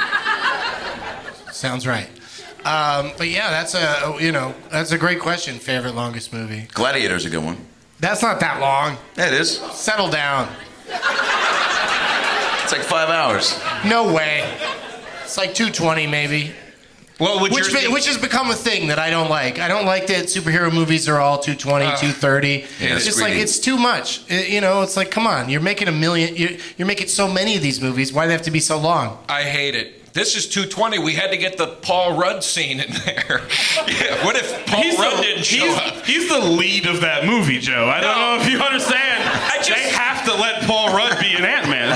Sounds right. But yeah, that's a great question. Favorite longest movie? Gladiator's a good one. That's not that long. Yeah, it is. Settle down. It's like 5 hours. No way. It's like 220 maybe. Well, Which has become a thing that I don't like. I don't like that superhero movies are all 220, 230. Yeah, It's just greedy. like, it's too much. It's like, come on, you're making a million, you're making so many of these movies. Why do they have to be so long? I hate it. This is 220. We had to get the Paul Rudd scene in there. Yeah, what if Paul Rudd didn't show up? He's the lead of that movie, Joe. I don't know if you understand. They have to let Paul Rudd be an Ant-Man.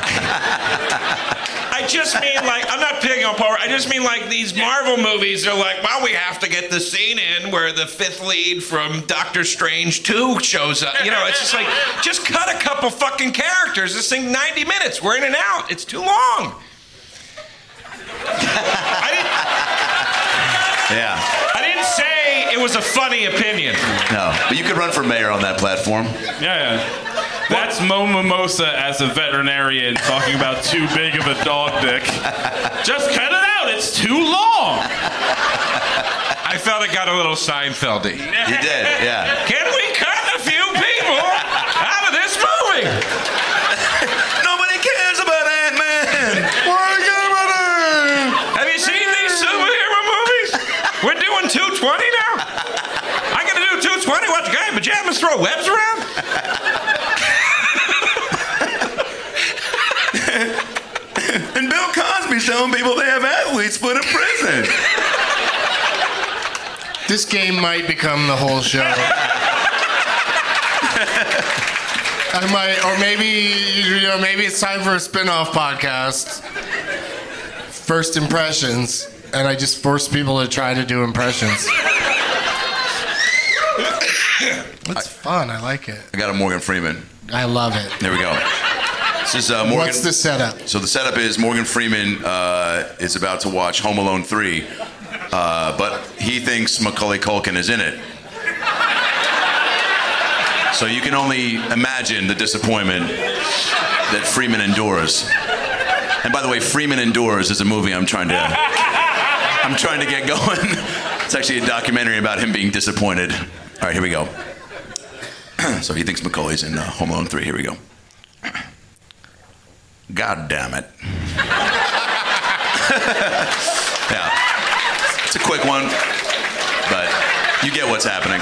I just mean, like, I'm not picking on Paul Rudd. I just mean, like, these Marvel movies are like, well, we have to get the scene in where the fifth lead from Doctor Strange 2 shows up. It's just like, just cut a couple fucking characters. This thing 90 minutes. We're in and out. It's too long. I didn't say it was a funny opinion. No, but you could run for mayor on that platform. Yeah. That's Mo Mimosa as a veterinarian talking about too big of a dog dick. Just cut it out. It's too long. I felt it got a little Seinfeldy. You did, yeah. Can we cut a few people out of this movie? Nobody cares about Ant-Man. Have you seen these superhero movies? We're doing 220 now? I gotta do 220? Watch a guy in pajamas throw webs around? And Bill Cosby's telling people they have athletes put in prison. This game might become the whole show. I might, or maybe it's time for a spin-off podcast. First impressions, and I just force people to try to do impressions. It's fun. I like it. I got a Morgan Freeman. I love it. There we go. This is Morgan. What's the setup? So the setup is Morgan Freeman is about to watch Home Alone 3, but he thinks Macaulay Culkin is in it. So you can only imagine the disappointment that Freeman endures. And by the way, Freeman Endures is a movie I'm trying to get going. It's actually a documentary about him being disappointed. All right, here we go. So he thinks Macaulay's in Home Alone 3. Here we go. God damn it. Yeah. It's a quick one, but you get what's happening.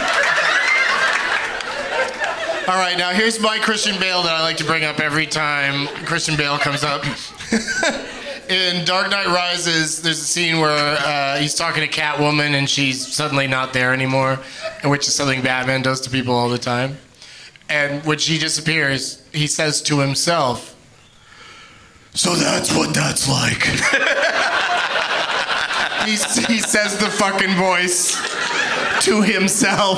All right, now here's my Christian Bale that I like to bring up every time Christian Bale comes up. In Dark Knight Rises, there's a scene where he's talking to Catwoman and she's suddenly not there anymore, which is something Batman does to people all the time. And when she disappears, he says to himself, "So that's what that's like." He says the fucking voice to himself.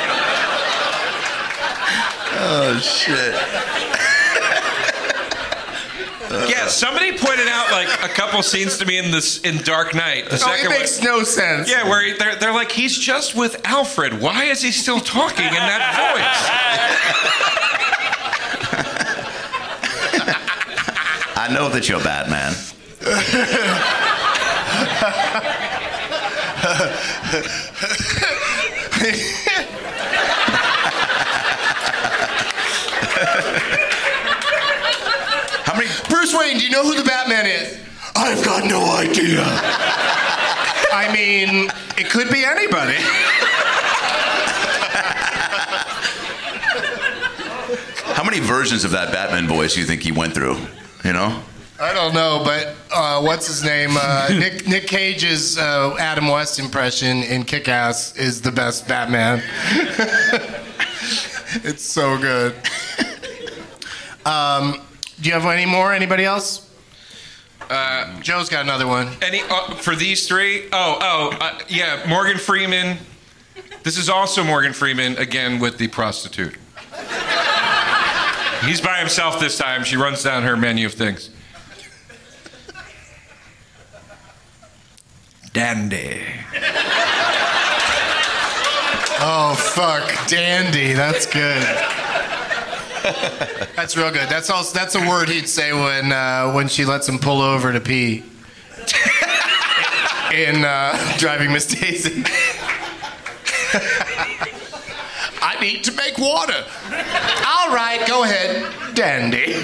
Oh, shit. Yeah, somebody pointed out like a couple scenes to me in Dark Knight. The second It makes no sense. Yeah, where they're like, he's just with Alfred. Why is he still talking in that voice? I know that you're Batman. How many? Bruce Wayne, do you know who the Batman is? I've got no idea. I mean, it could be anybody. How many versions of that Batman voice do you think he went through? You know? I don't know, but what's his name? Nick Cage's Adam West impression in Kick-Ass is the best Batman. It's so good. Do you have any more? Anybody else? Joe's got another one. For these three? Yeah, Morgan Freeman. This is also Morgan Freeman, again, with the prostitute. He's by himself this time. She runs down her menu of things. Dandy. Oh, fuck. Dandy. That's good. That's real good. That's a word he'd say when she lets him pull over to pee. In Driving Miss Daisy. I need to make water. All right, go ahead. Dandy.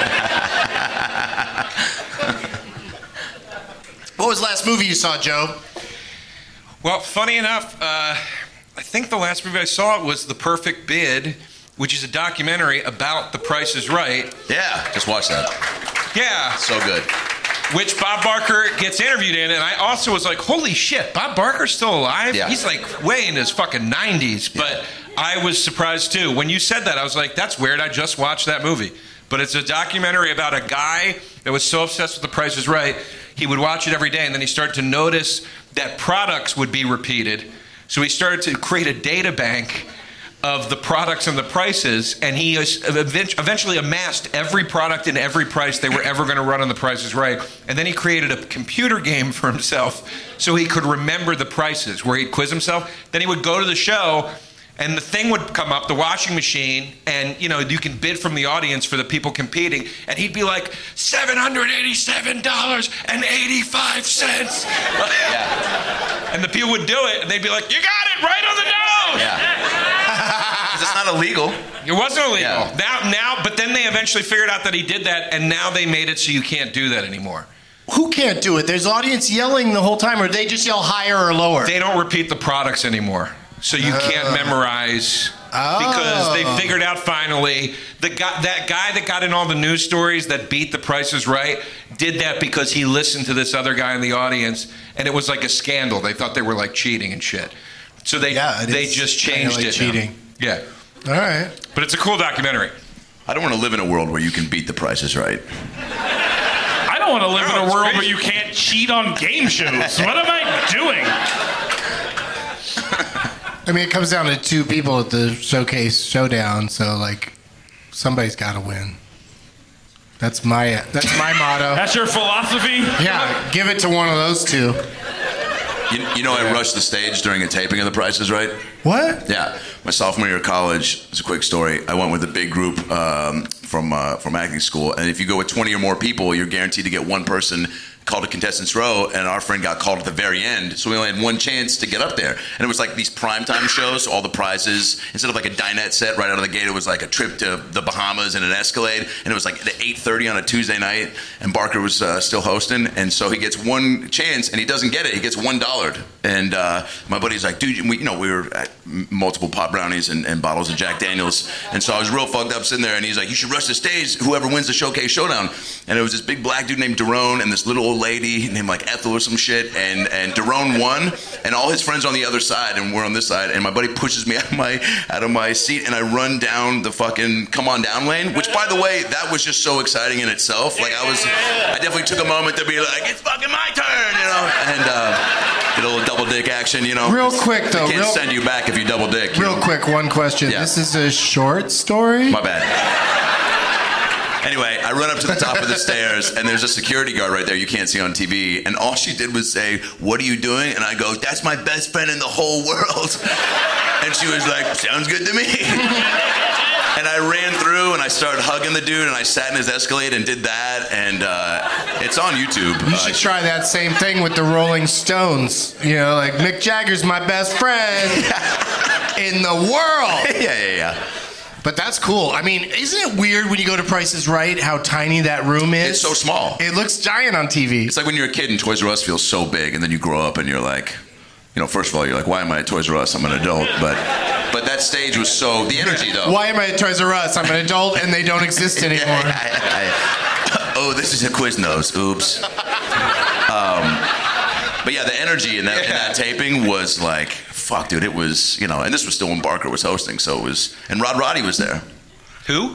What was the last movie you saw, Joe? Well, funny enough, I think the last movie I saw was The Perfect Bid, which is a documentary about The Price is Right. Yeah, just watch that. Yeah. So good. Which Bob Barker gets interviewed in, and I also was like, holy shit, Bob Barker's still alive? Yeah. He's like way in his fucking 90s, but I was surprised too. When you said that, I was like, that's weird, I just watched that movie. But it's a documentary about a guy that was so obsessed with The Price is Right, he would watch it every day, and then he started to notice that products would be repeated. So he started to create a data bank of the products and the prices, and he eventually amassed every product and every price they were ever going to run on The Price is Right. And then he created a computer game for himself so he could remember the prices, where he'd quiz himself. Then he would go to the show, and the thing would come up, the washing machine, and you can bid from the audience for the people competing, and he'd be like, $787.85. Yeah. And the people would do it, and they'd be like, you got it right on the nose. Yeah. Because it's not illegal. It wasn't illegal. Yeah. Now, but then they eventually figured out that he did that, and now they made it so you can't do that anymore. Who can't do it? There's audience yelling the whole time, or they just yell higher or lower? They don't repeat the products anymore, so you can't memorize. Because they figured out finally that guy that got in all the news stories that beat The Price is Right did that because he listened to this other guy in the audience, and it was like a scandal. They thought they were like cheating and shit. So they just changed like it. Cheating. Now. Yeah. All right. But it's a cool documentary. I don't want to live in a world where you can beat The Price is Right. I don't want to live in a world where you can't cheat on game shows. What am I doing? I mean, it comes down to two people at the showdown, so like somebody's got to win. That's my motto. That's your philosophy? Yeah, give it to one of those two. You know, I rushed the stage during a taping of The Price is Right. What? Yeah, my sophomore year of college. It's a quick story. I went with a big group from acting school, and if you go with 20 or more people, you're guaranteed to get one person called to contestants row, and our friend got called at the very end, so we only had one chance to get up there. And it was like these primetime shows, so all the prizes, instead of like a dinette set right out of the gate, it was like a trip to the Bahamas in an Escalade, and it was like at 8:30 on a Tuesday night, and Barker was still hosting, and so he gets one chance, and he doesn't get it. He gets $1. And my buddy's like, dude, we were at multiple pot brownies and bottles of Jack Daniels, and so I was real fucked up sitting there, and he's like, you should rush the stage, whoever wins the Showcase Showdown. And it was this big black dude named Daron and this little old lady named like Ethel or some shit, and Daron won, and all his friends on the other side, and we're on this side, and my buddy pushes me out of my seat, and I run down the fucking come on down lane, which by the way, that was just so exciting in itself. Like I definitely took a moment to be like, it's fucking my turn, and did a little double dick action, Real quick though, they can't send you back if you double dick. Real quick, one question. Yeah. This is a short story? My bad. Anyway, I run up to the top of the stairs, and there's a security guard right there you can't see on TV, and all she did was say, what are you doing? And I go, that's my best friend in the whole world. And she was like, sounds good to me. And I ran through, and I started hugging the dude, and I sat in his Escalade and did that, and it's on YouTube. You should try that same thing with the Rolling Stones. Like Mick Jagger's my best friend in the world. Yeah. But that's cool. I mean, isn't it weird when you go to Price is Right how tiny that room is? It's so small. It looks giant on TV. It's like when you're a kid and Toys R Us feels so big, and then you grow up and you're like, first of all, you're like, why am I at Toys R Us? I'm an adult. But that stage was so, the energy though. Why am I at Toys R Us? I'm an adult and they don't exist anymore. Oh, this is a Quiznos. Oops. But yeah, the energy in that taping was like, fuck, dude, it was, and this was still when Barker was hosting, so it was, and Rod Roddy was there. Who?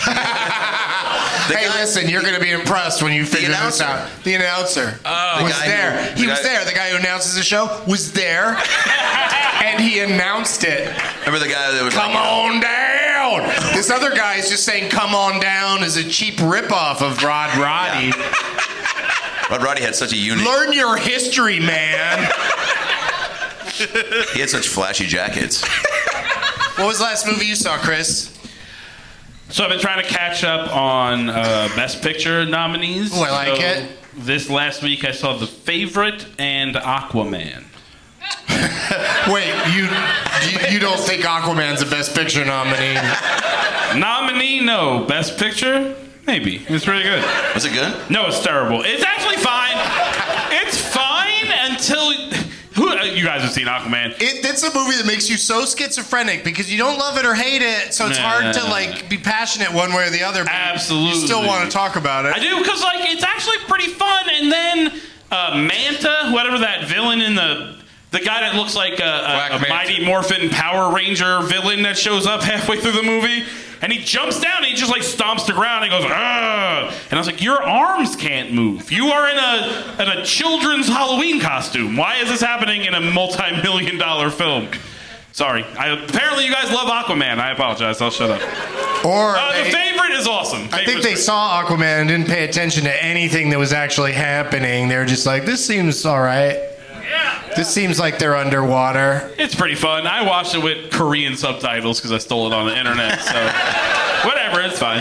Hey, listen, you're going to be impressed when you figure this out. The announcer was there. He was there. The guy who announces the show was there, and he announced it. Remember the guy that was come on down. This other guy is just saying "come on down" is a cheap ripoff of Rod Roddy. But Roddy had such a unique. Learn your history, man. He had such flashy jackets. What was the last movie you saw, Chris? So I've been trying to catch up on Best Picture nominees. Oh, I like it. This last week I saw The Favorite and Aquaman. Wait, you don't think Aquaman's a Best Picture nominee? Nominee, no. Best Picture, maybe. It's pretty good. Was it good? No, it's terrible. It's actually fine. It's fine until... you guys have seen Aquaman. It's a movie that makes you so schizophrenic because you don't love it or hate it, so it's hard to like be passionate one way or the other. But Absolutely. You still want to talk about it. I do, because like it's actually pretty fun. And then Manta, whatever that villain in the guy that looks like a Mighty Morphin Power Ranger villain that shows up halfway through the movie. And he jumps down and he just like stomps the ground and he goes, "Argh!" And I was like, your arms can't move. You are in a children's Halloween costume. Why is this happening in a multi-million-dollar film? Sorry. Apparently you guys love Aquaman. I apologize. I'll shut up. Or The Favorite is awesome. I think they saw Aquaman and didn't pay attention to anything that was actually happening. They were just like, this seems all right. This seems like they're underwater. It's pretty fun. I watched it with Korean subtitles because I stole it on the internet. So whatever, it's fine.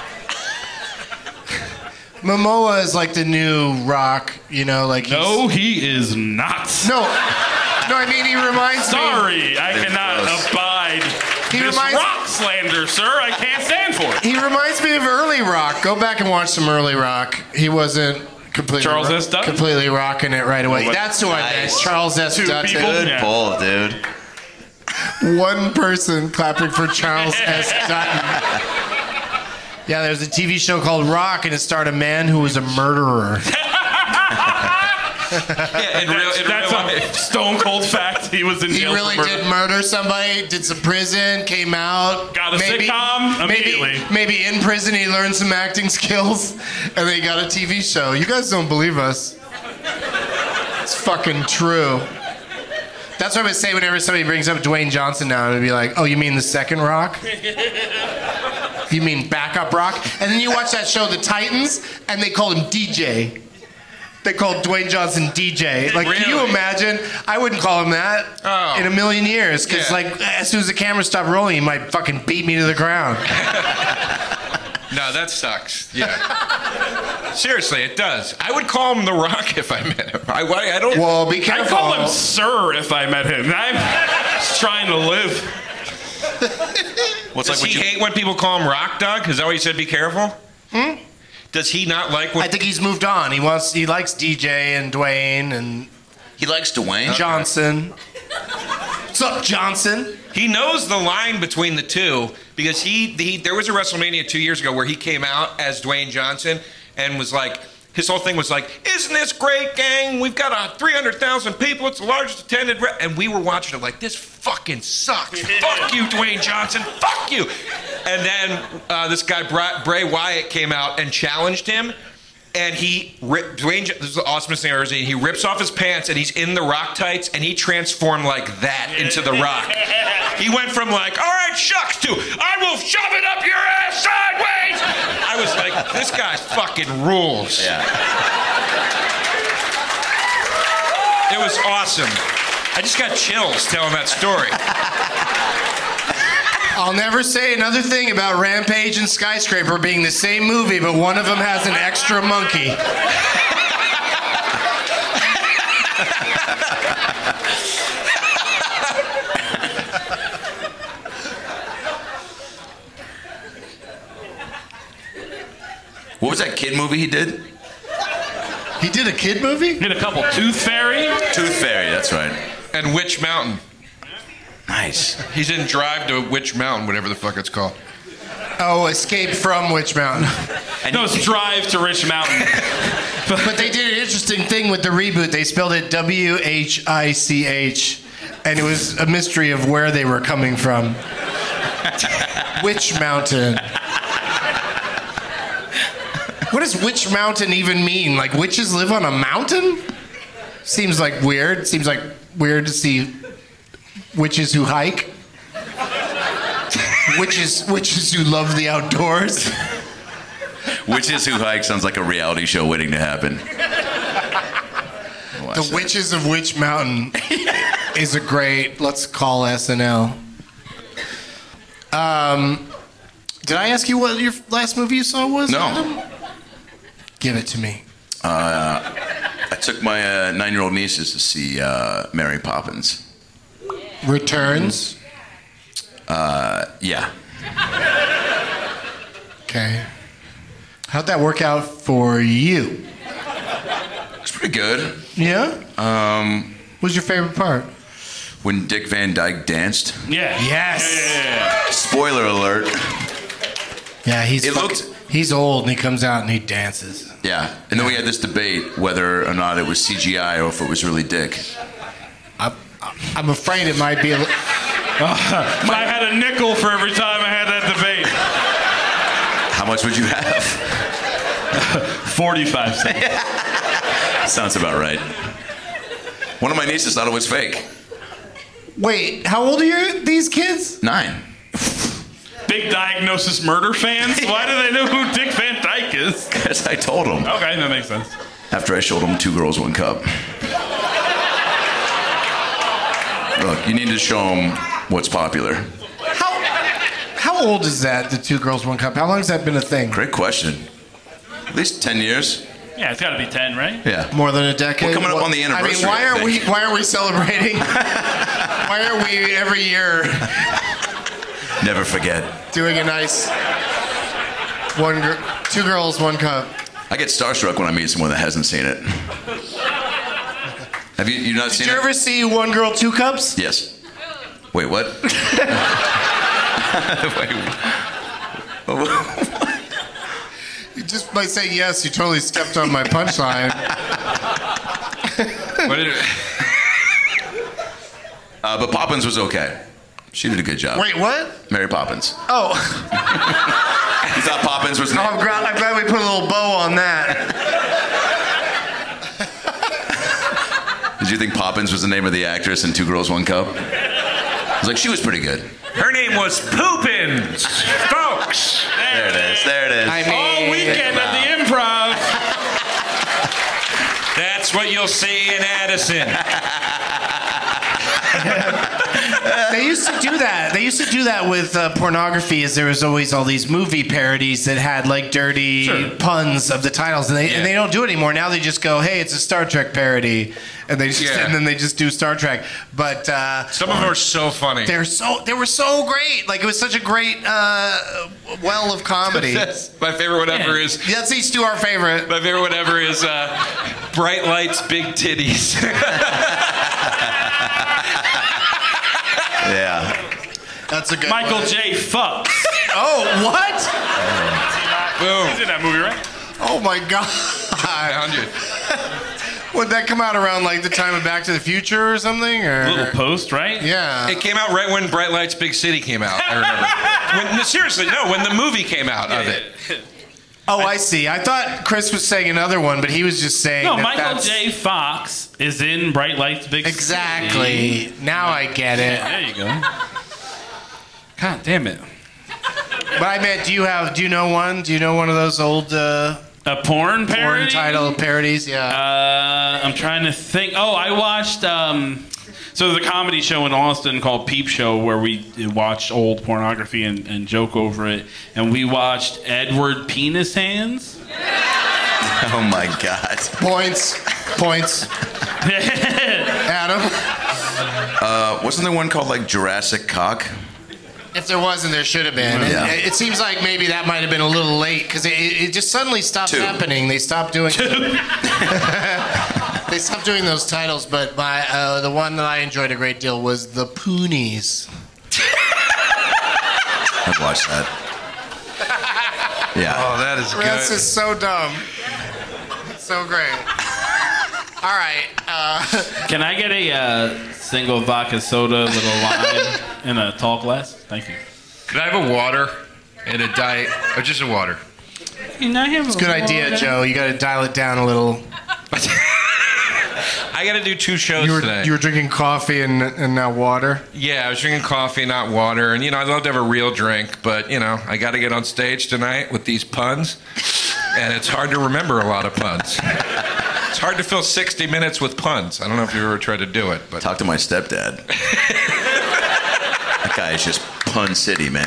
Momoa is like the new Rock, you know, like no, he is not. No, I mean he reminds me. Sorry, I cannot abide this Rock slander, sir. I can't stand for it. He reminds me of early Rock. Go back and watch some early Rock. He wasn't Charles S. Dutton? completely rocking it right away. That's who I meant. Charles S. Dutton. Good pull, dude. One person clapping for Charles S. Dutton. Yeah, there's a TV show called Rock, and it starred a man who was a murderer. That's a stone cold fact. He was in jail. He really did murder somebody, did some prison, came out. Got a sitcom immediately. Maybe in prison he learned some acting skills, and then he got a TV show. You guys don't believe us. It's fucking true. That's what I would say whenever somebody brings up Dwayne Johnson now. It would be like, oh, you mean the second Rock? You mean backup Rock? And then you watch that show, The Titans, and they call him DJ. They called Dwayne Johnson DJ. Like, really? Can you imagine? I wouldn't call him that in a million years. Because, like, as soon as the camera stopped rolling, he might fucking beat me to the ground. No, that sucks. Yeah. Seriously, it does. I would call him The Rock if I met him. I don't. Well, be careful. I'd call him Sir if I met him. I'm just trying to live. Does he hate when people call him Rock Dog? Is that what you said? Be careful. Does he not like what? I think he's moved on. He likes DJ and Dwayne and he likes Dwayne Johnson. What's up, Johnson? He knows the line between the two because there was a WrestleMania 2 years ago where he came out as Dwayne Johnson and was like, his whole thing was like, isn't this great, gang? We've got 300,000 people. It's the largest attended. And we were watching it like, this fucking sucks. Fuck you, Dwayne Johnson. Fuck you. And then this guy, Bray Wyatt, came out and challenged him. And this is the awesomest thing I've ever seen. He rips off his pants and he's in the Rock tights and he transformed like that into the Rock. He went from like, all right, shucks, to I will shove it up your ass sideways. I was like, this guy fucking rules. Yeah. It was awesome. I just got chills telling that story. I'll never say another thing about Rampage and Skyscraper being the same movie, but one of them has an extra monkey. What was that kid movie he did? He did a kid movie? He did a couple. Tooth Fairy? Tooth Fairy, that's right. And Witch Mountain. Nice. He's in Drive to Witch Mountain, whatever the fuck it's called. Oh, Escape from Witch Mountain. No, it's Drive to Rich Mountain. But they did an interesting thing with the reboot. They spelled it WHICH, and it was a mystery of where they were coming from. Witch Mountain. What does Witch Mountain even mean? Like, witches live on a mountain? Seems like weird. Seems like weird to see witches who hike. Witches who love the outdoors. Witches Who Hike sounds like a reality show waiting to happen. I The said. Witches of Witch Mountain is a great, let's call SNL. Did I ask you what your last movie you saw was? No. Adam? Give it to me. I took my 9-year-old nieces to see Mary Poppins. Returns. Yeah. Okay. How'd that work out for you? It's pretty good. Yeah? What's your favorite part? When Dick Van Dyke danced. Yeah. Yes. Yeah. Spoiler alert. Yeah, It looked- he's old and he comes out and he dances. Yeah. And then we had this debate whether or not it was CGI or if it was really Dick. I'm afraid it might be a little... I had a nickel for every time I had that debate. How much would you have? 45 cents. Sounds about right. One of my nieces thought it was fake. Wait, how old are these kids? 9. Big Diagnosis Murder fans? Why do they know who Dick Van Dyke is? Because I told them. Okay, that makes sense. After I showed them 2 Girls, 1 Cup. Look, you need to show them what's popular. How old is that, the 2 Girls, 1 Cup? How long has that been a thing? Great question. At least 10 years. Yeah, it's got to be 10, right? Yeah. More than a decade? We're coming up on the anniversary, I mean, I think. why aren't we celebrating? Why aren't we every year Never forget. doing a nice 2 Girls, 1 Cup? I get starstruck when I meet someone that hasn't seen it. Have you not seen Did you it? ever see 1 Girl, 2 Cups? Yes. Wait, what? Just by saying yes, you totally stepped on my punchline. What did But Poppins was okay. She did a good job. Wait, what? Mary Poppins. Oh, You thought Poppins was... I'm glad we put a little bow on that. Did you think Poppins was the name of the actress in 2 Girls, 1 Cup? I was like, she was pretty good. Her name was Poopins, folks. There it is. There it is. I mean, All weekend at the Improv. That's what you'll see in Addison. They used to do that. They used to do that with pornography. As there was always all these movie parodies that had like dirty puns of the titles, and they don't do it anymore. Now they just go, "Hey, it's a Star Trek parody," and then they just do Star Trek. But Some of them are so funny. they were so great. Like it was such a great well of comedy. My favorite one ever is. Let's each do our favorite. My favorite one ever is Bright Lights, Big Titties. Yeah. That's a good Michael one. J. Fucks. Oh, what? Boom. He's in that movie, right? Oh my God. Found you. Would that come out around like the time of Back to the Future or something? Or Little post, right? yeah. It came out right when Bright Lights, Big City came out. I remember. Seriously, no, when the movie came out of it. Oh, I see. I thought Chris was saying another one, but he was just saying. No, that Michael that's... J. Fox is in Bright Lights, Big City. Exactly. Now I get it. There you go. God damn it. But I meant, do you know one? Do you know one of those old A porn parody? porn title parodies? Yeah. I'm trying to think. Oh, I watched. So there's a comedy show in Austin called Peep Show where we watch old pornography and joke over it. And we watched Edward Penis Hands. Oh my God. Points. Adam. Wasn't there one called like Jurassic Cock? If there wasn't, there should have been. Yeah. It seems like maybe that might have been a little late because it just suddenly stopped 2. happening. They stopped doing. They stopped doing those titles, but the one that I enjoyed a great deal was the Poonies. I've watched that. Yeah. Oh, that is good. That's just so dumb. It's so great. All right. Can I get a single vodka soda, little lime, and a tall glass? Thank you. Could I have a water and a diet, or just a water? It's a good idea, Joe. You got to dial it down a little. I got to do 2 shows today. You were drinking coffee and now water. Yeah, I was drinking coffee, not water. And, I'd love to have a real drink, but, I got to get on stage tonight with these puns. And it's hard to remember a lot of puns. It's hard to fill 60 minutes with puns. I don't know if you ever tried to do it, but Talk to my stepdad. That guy is just pun city, man.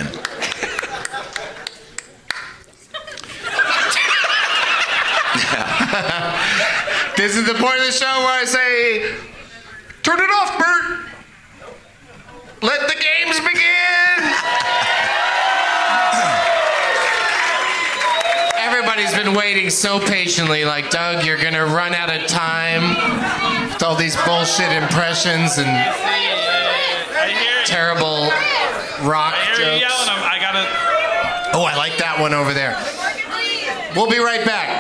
This is the point of the show where I say, turn it off, Bert. Let the games begin. Everybody's been waiting so patiently, like, Doug, you're going to run out of time with all these bullshit impressions and terrible rock jokes. Yelling, I gotta... Oh, I like that one over there. We'll be right back.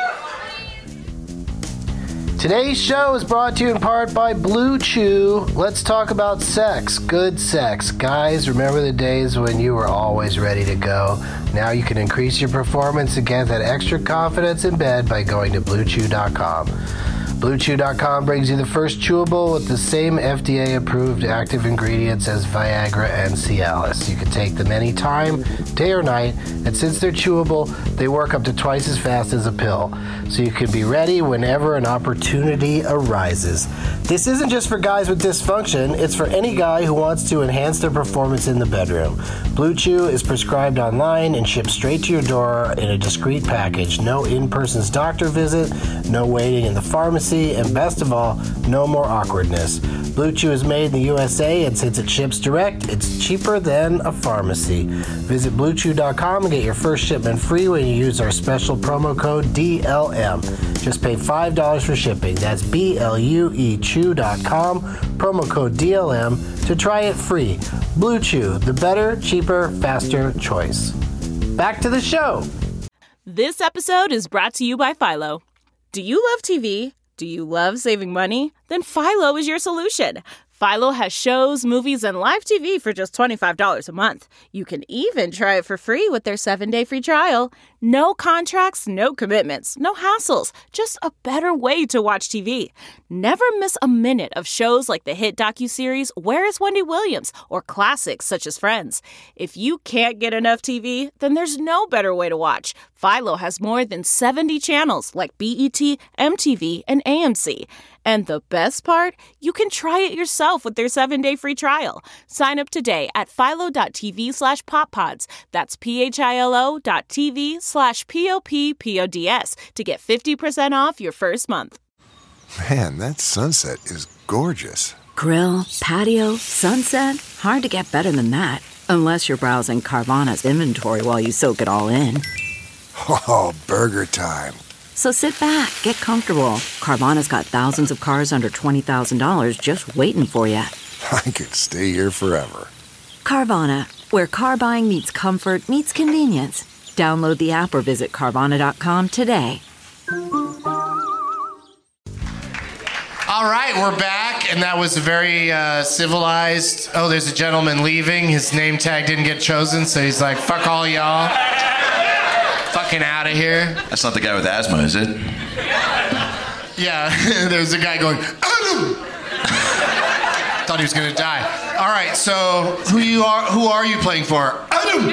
Today's show is brought to you in part by Blue Chew. Let's talk about sex. Good sex. Guys, remember the days when you were always ready to go? Now you can increase your performance and get that extra confidence in bed by going to BlueChew.com. BlueChew.com brings you the first chewable with the same FDA-approved active ingredients as Viagra and Cialis. You can take them anytime, day or night, and since they're chewable, they work up to twice as fast as a pill. So you can be ready whenever an opportunity arises. This isn't just for guys with dysfunction, it's for any guy who wants to enhance their performance in the bedroom. Blue Chew is prescribed online and shipped straight to your door in a discreet package. No in-person doctor visit, no waiting in the pharmacy, and best of all, no more awkwardness. Blue Chew is made in the USA, and since it ships direct, it's cheaper than a pharmacy. Visit BlueChew.com and get your first shipment free when you use our special promo code DLM. Just pay $5 for shipping. That's BLUEChew.com, promo code DLM to try it free. Blue Chew, the better, cheaper, faster choice. Back to the show. This episode is brought to you by Philo. Do you love TV? Do you love saving money? Then Philo is your solution. Philo has shows, movies, and live TV for just $25 a month. You can even try it for free with their 7-day free trial. No contracts, no commitments, no hassles. Just a better way to watch TV. Never miss a minute of shows like the hit docuseries Where is Wendy Williams? Or classics such as Friends. If you can't get enough TV, then there's no better way to watch. Philo has more than 70 channels like BET, MTV, and AMC. And the best part? You can try it yourself with their 7-day free trial. Sign up today at philo.tv/poppods. That's philo.tv/POPPODS to get 50% off your first month. Man, that sunset is gorgeous. Grill, patio, sunset. Hard to get better than that. Unless you're browsing Carvana's inventory while you soak it all in. Oh, burger time. So sit back, get comfortable. Carvana's got thousands of cars under $20,000 just waiting for you. I could stay here forever. Carvana, where car buying meets comfort meets convenience. Download the app or visit Carvana.com today. All right, we're back, and that was a very civilized. Oh, there's a gentleman leaving. His name tag didn't get chosen, so he's like, fuck all y'all. Fucking out of here. That's not the guy with asthma, is it? Yeah, there's a guy going, Adam! Thought he was gonna die. All right, so who are you playing for? Adam!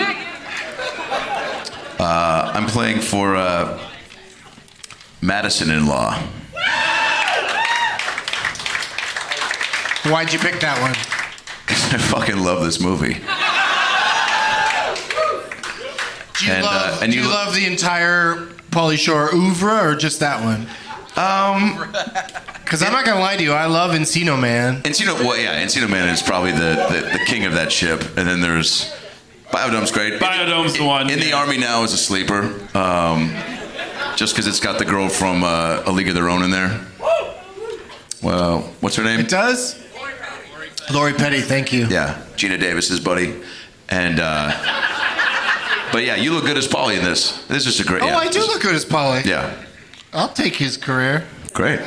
I'm playing for Madison-in-law. Why'd you pick that one? Because I fucking love this movie. Do you love the entire Pauly Shore oeuvre or just that one? Because I'm not gonna lie to you, I love Encino Man. Encino Man is probably the king of that ship, and then there's Biodome's great. Biodome's the one. In the Army Now is a sleeper, just because it's got the girl from A League of Their Own in there. Well, what's her name? It does. Lori Petty, thank you. Yeah, Gina Davis's buddy, and. But yeah, you look good as Pauly in this. This is a great. Oh, I do look good as Pauly. Yeah. I'll take his career. Great.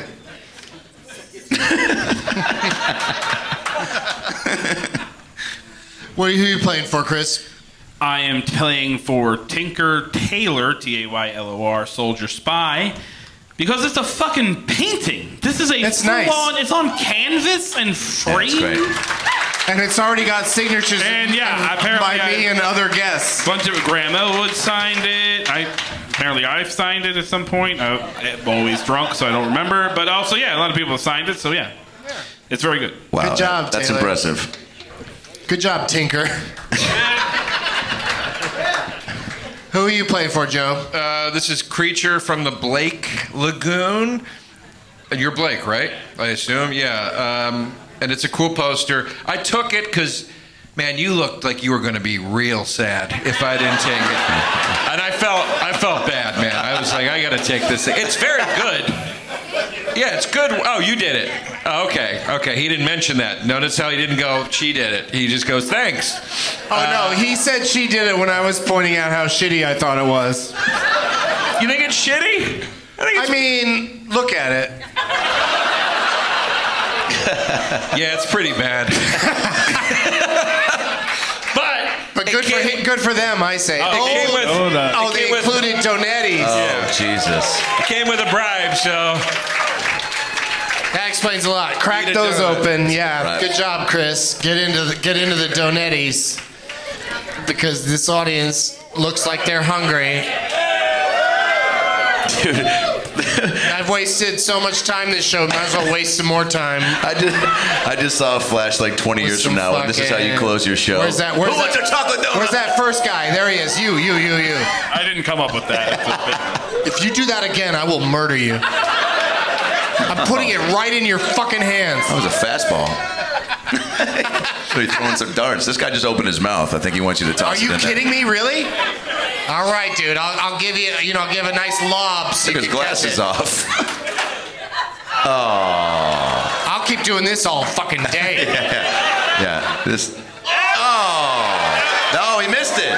Who are you playing for, Chris? I am playing for Tinker Tailor, Taylor, Soldier Spy, because it's a fucking painting. This is That's nice. It's on canvas and framed. Yeah, that's great. And it's already got signatures and apparently by me and other guests. A bunch of Graham Elwood signed it. Apparently, I've signed it at some point. I'm always drunk, so I don't remember. But also, yeah, a lot of people have signed it. So yeah, it's very good. Wow, Good job, that's Taylor. impressive. Good job, Tinker. Who are you playing for, Joe? This is Creature from the Blake Lagoon. You're Blake, right? I assume, yeah. And it's a cool poster. I took it because, man, you looked like you were going to be real sad if I didn't take it. And I felt bad, man. I was like, I got to take this thing. It's very good. Yeah, it's good. Oh, you did it. Oh, okay. He didn't mention that. Notice how he didn't go, she did it. He just goes, thanks. Oh, no, he said she did it when I was pointing out how shitty I thought it was. You think it's shitty? I mean, look at it. Yeah, it's pretty bad. But good for them, I say. They included Donetti's. Oh, Jesus. It came with a bribe, so... That explains a lot. Crack those open. Yeah, right. Good job, Chris. Get into the Donetti's. Because this audience looks like they're hungry. Dude. I've wasted so much time this show. Might as well waste some more time. I just saw a flash like 20 years from now. This is how you close your show. Where's that? Who wants a chocolate donut? Where's that first guy? There he is. You. I didn't come up with that. If you do that again, I will murder you. I'm putting it right in your fucking hands. That was a fastball. So he's throwing some darts. This guy just opened his mouth. I think he wants you to toss it in. Are you kidding me? Really? All right, dude. I'll give you. I'll give a nice lob. So took his glasses off. Oh. I'll keep doing this all fucking day. Yeah. This. Oh. No, he missed it.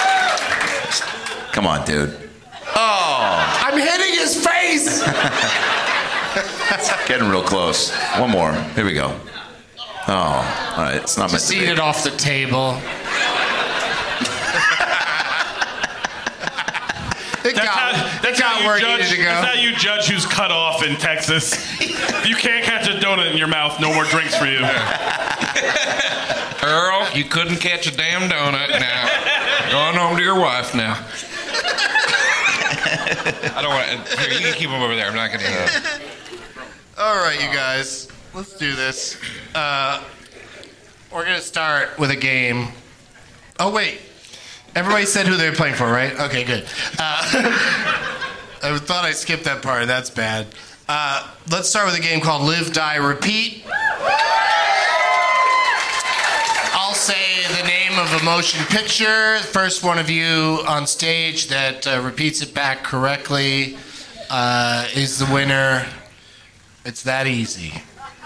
Come on, dude. Oh. I'm hitting his face. Getting real close. One more. Here we go. Oh, all right. It's not meant to be. Just eat it off the table. That's how where it needed to go. That's how you judge who's cut off in Texas. You can't catch a donut in your mouth. No more drinks for you. Earl, you couldn't catch a damn donut now. Going home to your wife now. I don't want to. Here, you can keep them over there. I'm not going to. All right, you guys. Let's do this. We're going to start with a game. Oh, wait. Everybody said who they were playing for, right? Okay, good. I thought I skipped that part. That's bad. Let's start with a game called Live, Die, Repeat. I'll say the name of a motion picture. First one of you on stage that repeats it back correctly is the winner. It's that easy.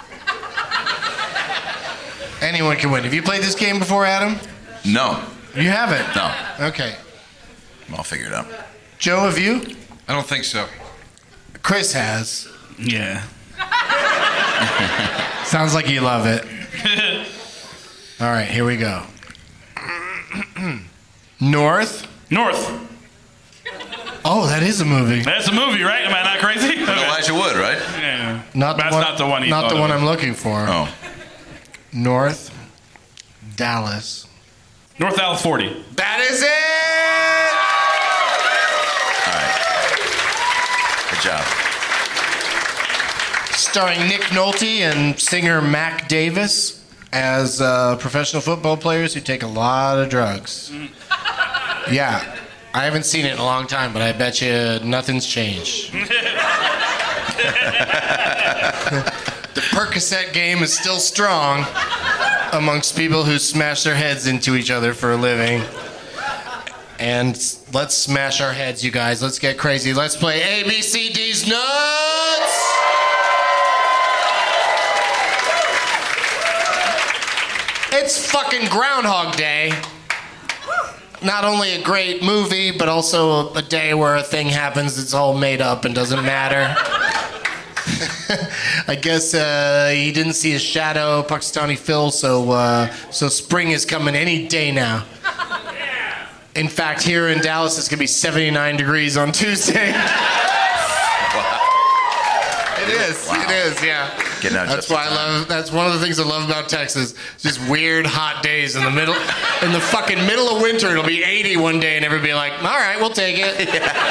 Anyone can win. Have you played this game before, Adam? No. You haven't? No. Okay. I'll figure it out. Joe, have you? I don't think so. Chris has. Yeah. Sounds like you love it. All right, here we go. North. Oh, that is a movie. That's a movie, right? Am I not crazy? Okay. Elijah Wood, right? Yeah. Not the one I'm looking for. Oh. North Dallas. North Dallas 40. That is it! All right. Good job. Starring Nick Nolte and singer Mac Davis as professional football players who take a lot of drugs. Yeah. I haven't seen it in a long time, but I bet you nothing's changed. The Percocet game is still strong amongst people who smash their heads into each other for a living. And let's smash our heads, you guys. Let's get crazy. Let's play ABCD's Nuts! It's fucking Groundhog Day. Not only a great movie, but also a day where a thing happens that's all made up and doesn't matter. I guess he didn't see his shadow, Pakistani Phil, so spring is coming any day now. In fact, here in Dallas, it's going to be 79 degrees on Tuesday. It is. Wow. It is. Yeah. Getting out That's just in why I love. That's one of the things I love about Texas. Just weird hot days in the middle, in the fucking middle of winter. It'll be 80 one day, and everybody like, all right, we'll take it.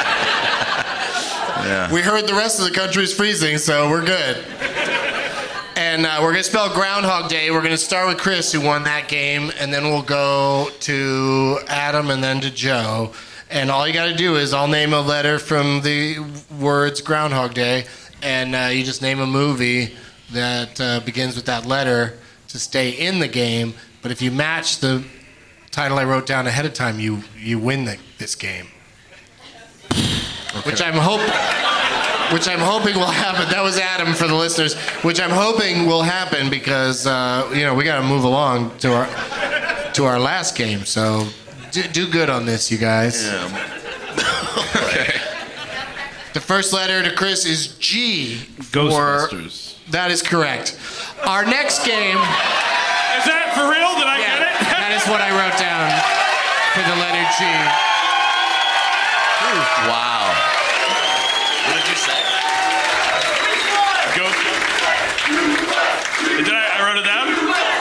Yeah. We heard the rest of the country's freezing, so we're good. And we're gonna spell Groundhog Day. We're gonna start with Chris, who won that game, and then we'll go to Adam, and then to Joe. And all you got to do is I'll name a letter from the words Groundhog Day, and you just name a movie that begins with that letter to stay in the game. But if you match the title I wrote down ahead of time, you win this game. Okay. Which I'm hoping will happen. That was Adam for the listeners. Which I'm hoping will happen because we got to move along to our last game. So. Do good on this, you guys. Yeah. Okay. The first letter to Chris is G. Ghostbusters. That is correct. Our next game. Is that for real? Did I get it? That is what I wrote down for the letter G. Wow. What did you say? I wrote it down?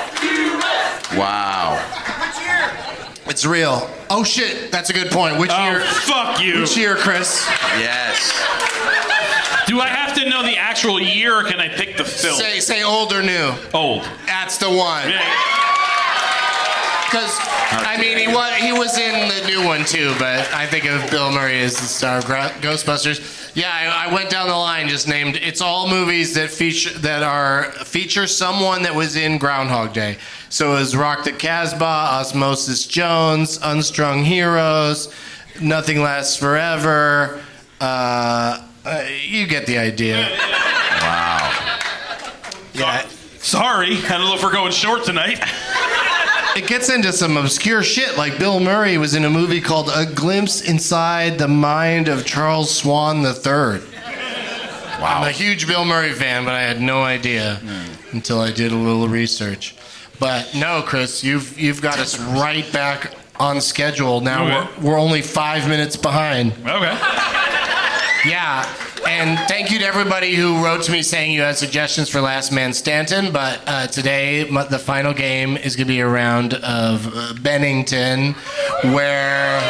Wow. It's real. Oh shit, that's a good point. Which year? Fuck you. Which year, Chris? Yes. Do I have to know the actual year, or can I pick the film? Say old or new. Old. That's the one. Yeah. Because he was in the new one too, but I think of Bill Murray as the star of Ghostbusters. Yeah, I went down the line, just named. It's all movies that feature someone that was in Groundhog Day. So it was Rock the Casbah, Osmosis Jones, Unstrung Heroes, Nothing Lasts Forever. You get the idea. Wow. Yeah. Sorry, I don't know if we're going short tonight. It gets into some obscure shit, like Bill Murray was in a movie called A Glimpse Inside the Mind of Charles Swan III. Wow. I'm a huge Bill Murray fan, but I had no idea until I did a little research. But no, Chris, you've got us right back on schedule. Now Okay. we're only 5 minutes behind. Okay. Yeah. And thank you to everybody who wrote to me saying you had suggestions for Last Man Stanton. But today, the final game is going to be a round of Bennington, where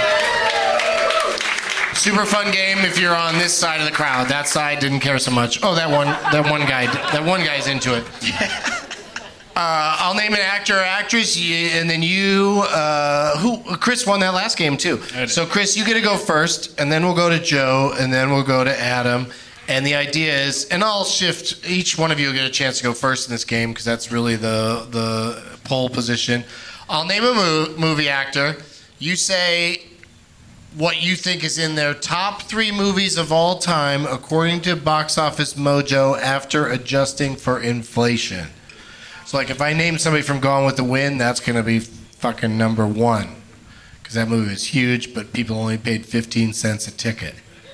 super fun game if you're on this side of the crowd. That side didn't care so much. Oh, that one guy's into it. I'll name an actor or actress, and then you. Chris won that last game too. So Chris, you get to go first, and then we'll go to Joe, and then we'll go to Adam. And the idea is, and I'll shift. Each one of you will get a chance to go first in this game because that's really the pole position. I'll name a movie actor. You say what you think is in their top 3 movies of all time according to Box Office Mojo after adjusting for inflation. So, like, if I name somebody from Gone with the Wind, that's going to be fucking number 1. Because that movie is huge, but people only paid 15 cents a ticket.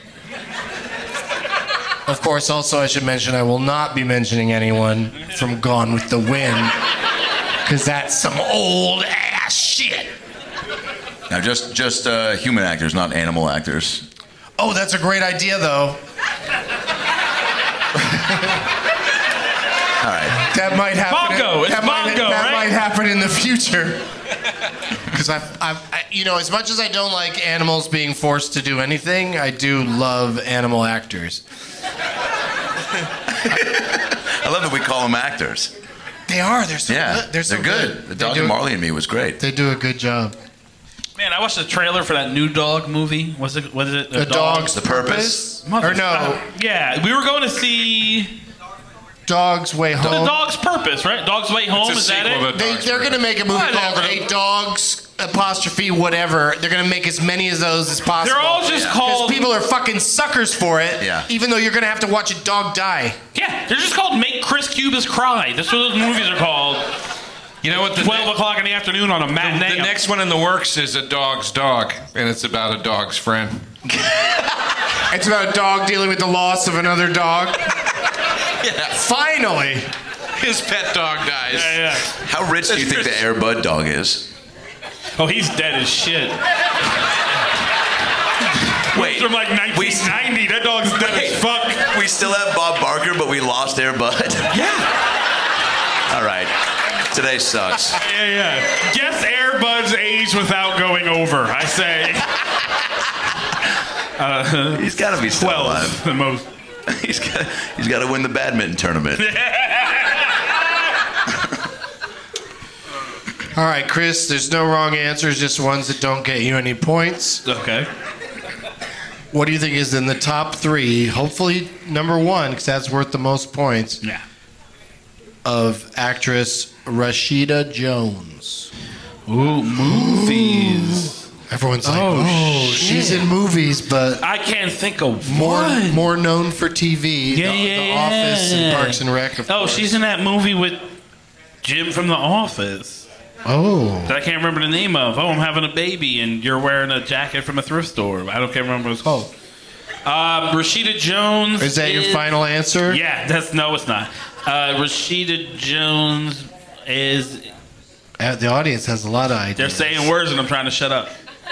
Of course, also, I should mention, I will not be mentioning anyone from Gone with the Wind. Because that's some old-ass shit. Now, just human actors, not animal actors. Oh, that's a great idea, though. All right. That might happen. That might happen in the future. Because as much as I don't like animals being forced to do anything, I do love animal actors. I love that we call them actors. They are. They're so good. They're good. The Dog and Marley and Me was great. They do a good job. Man, I watched the trailer for that new dog movie. Was it A Dog's The Purpose? Or no. Yeah, we were going to see Dog's Way Home. The Dog's Purpose, right? Dog's Way Home, is that it? They're going to make a movie called A Dog's apostrophe whatever. They're going to make as many of those as possible. They're all just called... Because people are fucking suckers for it, even though you're going to have to watch a dog die. Yeah, they're just called Make Chris Cubas Cry. That's what those movies are called. You know what? 12 o'clock in the afternoon on a matinee. The next one in the works is A Dog's Dog, and it's about a dog's friend. It's about a dog dealing with the loss of another dog. Yeah. Finally. His pet dog dies. Yeah. How rich do you think the Air Bud dog is? Oh, he's dead as shit. Wait. From like 1990. That dog's dead as fuck. We still have Bob Barker, but we lost Air Bud. Yeah. All right. Today sucks. Yeah. Guess Air Bud's age without going over. I say. He's got to be still 12. alive. The most. He's got to win the badminton tournament. All right, Chris, there's no wrong answers, just ones that don't get you any points. Okay. What do you think is in the top 3? Hopefully number 1, because that's worth the most points. Yeah. Of actress Rashida Jones. Ooh, movies. Everyone's like, she's in movies, but I can't think of more known for TV. Yeah, the Office and Parks and Rec. Of course. She's in that movie with Jim from The Office. That I can't remember the name of. I'm having a baby and you're wearing a jacket from a thrift store. I can't remember what it's called. Rashida Jones. Is that your final answer? Yeah, it's not. Rashida Jones is. The audience has a lot of ideas. They're saying words and I'm trying to shut up.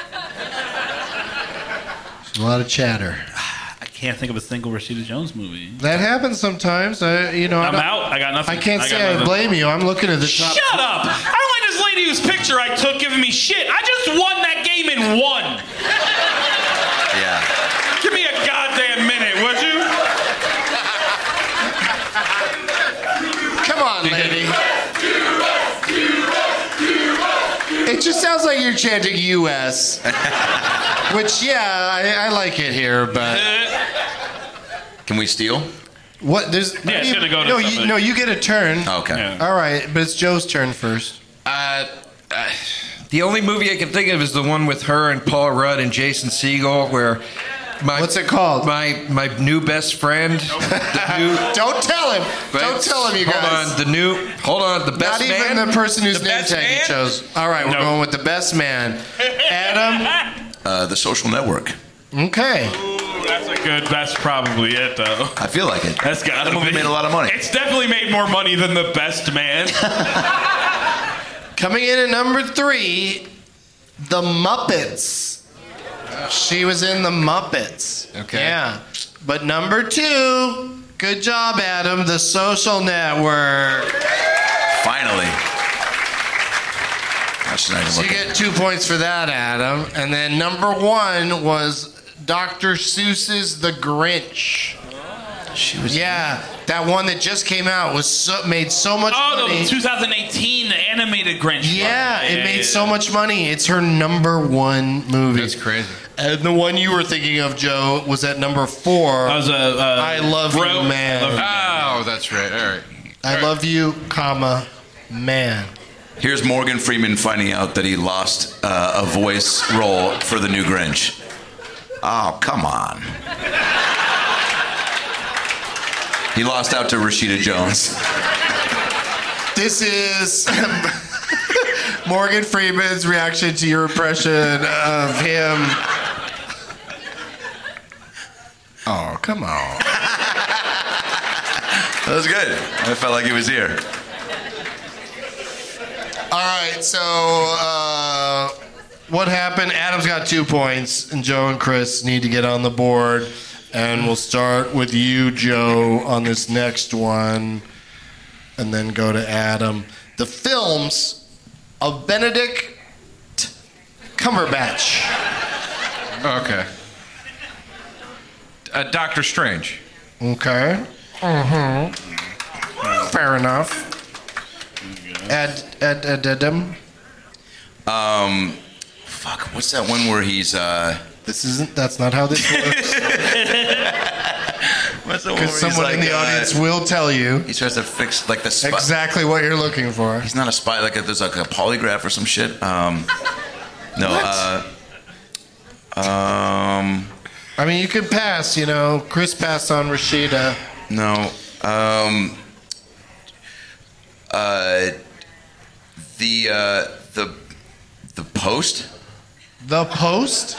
There's a lot of chatter. I can't think of a single Rashida Jones movie. That happens sometimes. I'm out. I got nothing. I can't say I blame you. I'm looking at the top. Shut up! I don't like this lady whose picture I took giving me shit. I just won that game in 1. Yeah. Give me a goddamn minute, would you? Come on, lady. It just sounds like you're chanting U.S. Which, I like it here, but... Can we steal? What? There's... Yeah, it's gonna go to somebody. No, you get a turn. Okay. Yeah. All right, but it's Joe's turn first. The only movie I can think of is the one with her and Paul Rudd and Jason Segel, where what's it called? My new best friend. Don't tell him. Don't tell him, you guys. Hold on. The best Not man. even the person whose The name best tag he man? chose. All right, we're going with the best man. Adam. The Social Network. Okay. Ooh, that's probably it, though. I feel like it. That's gotta That movie be. made a lot of money. It's definitely made more money than The Best Man. Coming in at number 3, The Muppets. She was in The Muppets. Okay. Yeah. But number 2, good job, Adam, The Social Network. Finally. That's not even So you looking. get 2 points for that, Adam. And then number 1 was Dr. Seuss's The Grinch. She was. Yeah, that one that just came out was made so much money. The 2018 animated Grinch. Yeah, it made so much money. It's her number 1 movie. That's crazy. And the one you were thinking of, Joe, was at number 4. That was I Love You, Man. Oh, that's right. All right. I love you, comma, man. Here's Morgan Freeman finding out that he lost a voice role for the new Grinch. Oh, come on. He lost out to Rashida Jones. This is Morgan Freeman's reaction to your impression of him. Oh, come on. That was good. I felt like he was here. All right, so what happened? Adam's got 2 points, and Joe and Chris need to get on the board. And we'll start with you, Joe, on this next one, and then go to Adam. The films of Benedict Cumberbatch. Okay. Doctor Strange. Okay. Fair enough. Adam. Fuck, what's that one where he's, That's not how this works. What's the one where Because he's someone in like, the audience will tell you he tries to fix, like, the spy. exactly what you're looking for. He's not a spy, like, there's like a polygraph or some shit. No, I mean, you could pass, Chris passed on Rashida. no, the Post? The Post?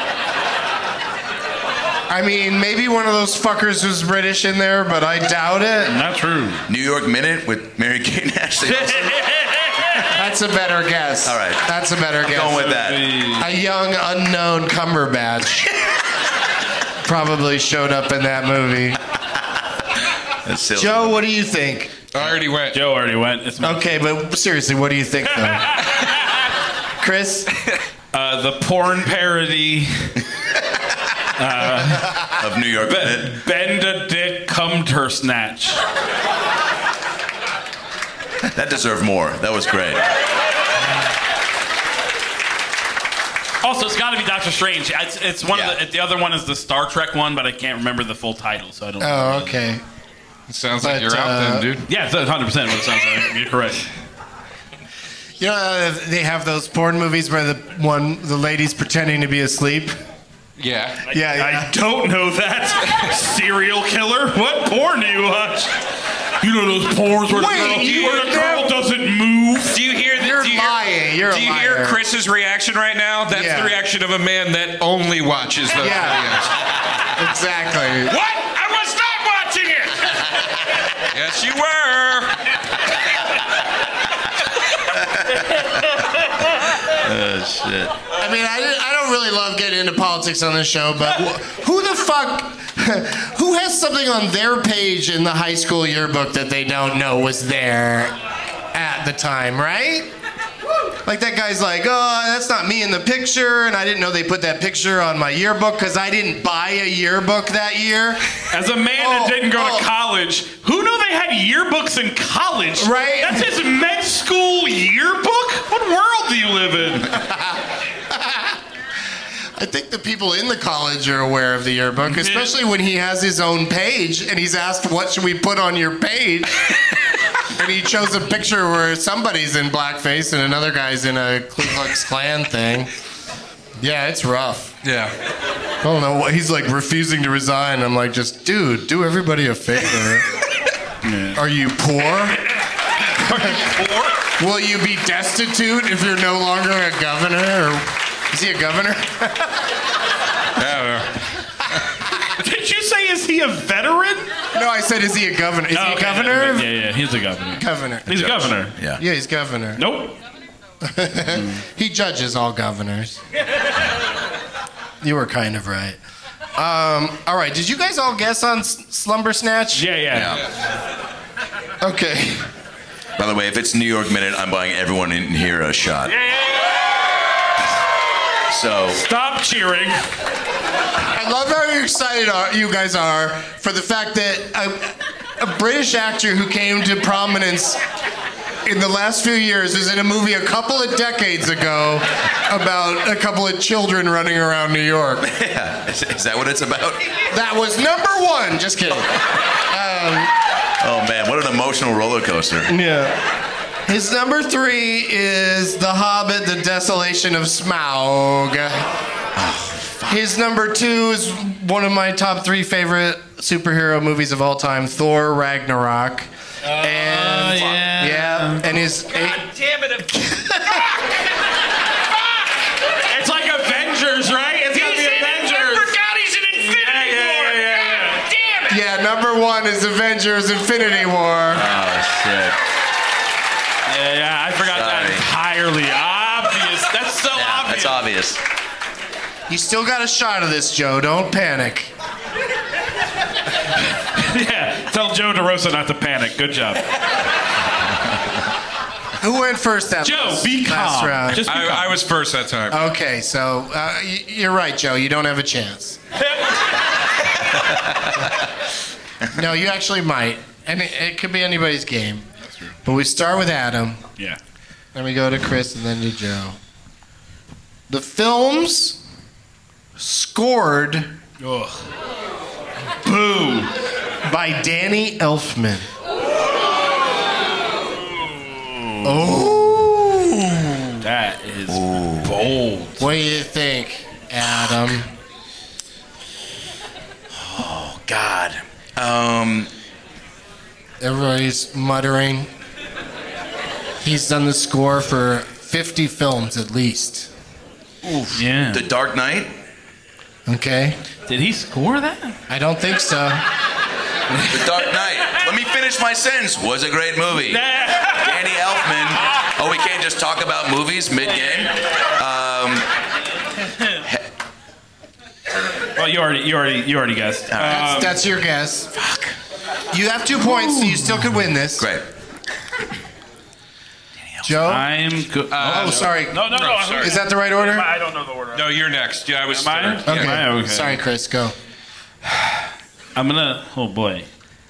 I mean, maybe one of those fuckers was British in there, but I doubt it. Not true. New York Minute with Mary Kate and Ashley Olsen? That's a better guess. All right. That's a better guess. Going with that. A young, unknown Cumberbatch probably showed up in that movie. Joe, what do you think? I already went. Joe already went. It's me. Okay, but seriously, what do you think, though? Chris? The porn parody of New York. Bend a dick, come ter snatch. That deserved more. That was great. Also, it's got to be Doctor Strange. It's one of the other one is the Star Trek one, but I can't remember the full title, so I don't know. Oh, okay. It sounds like you're out then, dude. Yeah, it's 100% what it sounds like. You're correct. You know, they have those porn movies where the lady's pretending to be asleep. Yeah. I don't know that. Serial killer? What porn do you watch? You know those porns where the girl doesn't move? Do you hear that? You're lying. You're a liar. Do you hear Chris's reaction right now? That's the reaction of a man that only watches those videos. Exactly. What? I was not watching it! Yes, you were. Oh, shit. I mean, I don't really love getting into politics on this show, but who the fuck, who has something on their page in the high school yearbook that they don't know was there at the time, right? Like that guy's like, oh, that's not me in the picture, and I didn't know they put that picture on my yearbook because I didn't buy a yearbook that year. As a man that didn't go to college, who knew they had yearbooks in college? Right? That's his med school yearbook? What world do you live in? I think the people in the college are aware of the yearbook, especially when he has his own page and he's asked, what should we put on your page? And he chose a picture where somebody's in blackface and another guy's in a Ku Klux Klan thing. Yeah, it's rough. Yeah. I don't know what he's like refusing to resign. I'm like, just dude, do everybody a favor. Are you poor? Will you be destitute if you're no longer a governor? Or is he a governor? Did you say, is he a veteran? No, I said, is he a governor? Is he a governor? Yeah, he's a governor. Governor. He's a governor. Yeah. Yeah, he's governor. Nope. He judges all governors. You were kind of right. All right, did you guys all guess on Slumber Snatch? Yeah. Okay. By the way, if it's New York Minute, I'm buying everyone in here a shot. So stop cheering. I love how excited you guys are for the fact that a British actor who came to prominence in the last few years is in a movie a couple of decades ago about a couple of children running around New York. Yeah. Is that what it's about? That was number one. Just kidding. Oh, man, what an emotional roller coaster. Yeah. His number 3 is The Hobbit, The Desolation of Smaug. His number 2 is one of my top 3 favorite superhero movies of all time, Thor Ragnarok. And his... God damn it. It's like Avengers, right? It's gotta be Avengers. I forgot he's in Infinity War. God damn it. Yeah, number 1 is Avengers Infinity War. Oh, shit. Yeah, I forgot that entirely. Obvious. That's so obvious. That's obvious. You still got a shot of this, Joe. Don't panic. Yeah, tell Joe DeRosa not to panic. Good job. Who went first that Joe, be last calm. round? Just be calm. I was first that time. Okay, so you're right, Joe. You don't have a chance. No, you actually might. And it could be anybody's game. That's true. But we start with Adam. Yeah. Then we go to Chris and then to Joe. The films scored Ugh. Boo. by Danny Elfman. Oh. That is bold. What do you think, Adam? Oh, God. Everybody's muttering. He's done the score for 50 films at least. Oof. Yeah. The Dark Knight? Okay. Did he score that? I don't think so. The Dark Knight. Let me finish my sentence. Was a great movie. Danny Elfman. Oh, we can't just talk about movies mid-game? Well, you already guessed. That's your guess. Fuck. You have 2 points, so you still could win this. Great. Joe? I'm good. Sorry. No. sorry. Is that the right order? I don't know the order. No, you're next. Yeah, I was. Am I? third. Okay. Yeah. Okay. Sorry, Chris. Go. I'm gonna. Oh boy.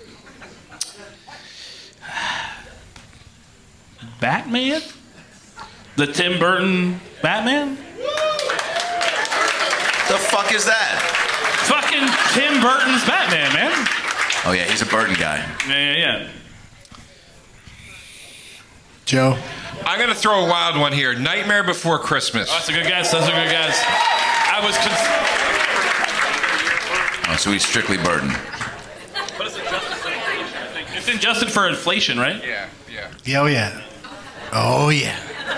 Batman? The Tim Burton Batman? The fuck is that? Fucking Tim Burton's Batman, man. Oh yeah, he's a Burton guy. Yeah. Joe? I'm gonna throw a wild one here. Nightmare Before Christmas. Oh, that's a good guess. I was. Oh, so he's strictly Burton. What is it? It's adjusted for inflation, right? Yeah. Oh, yeah. Oh, yeah.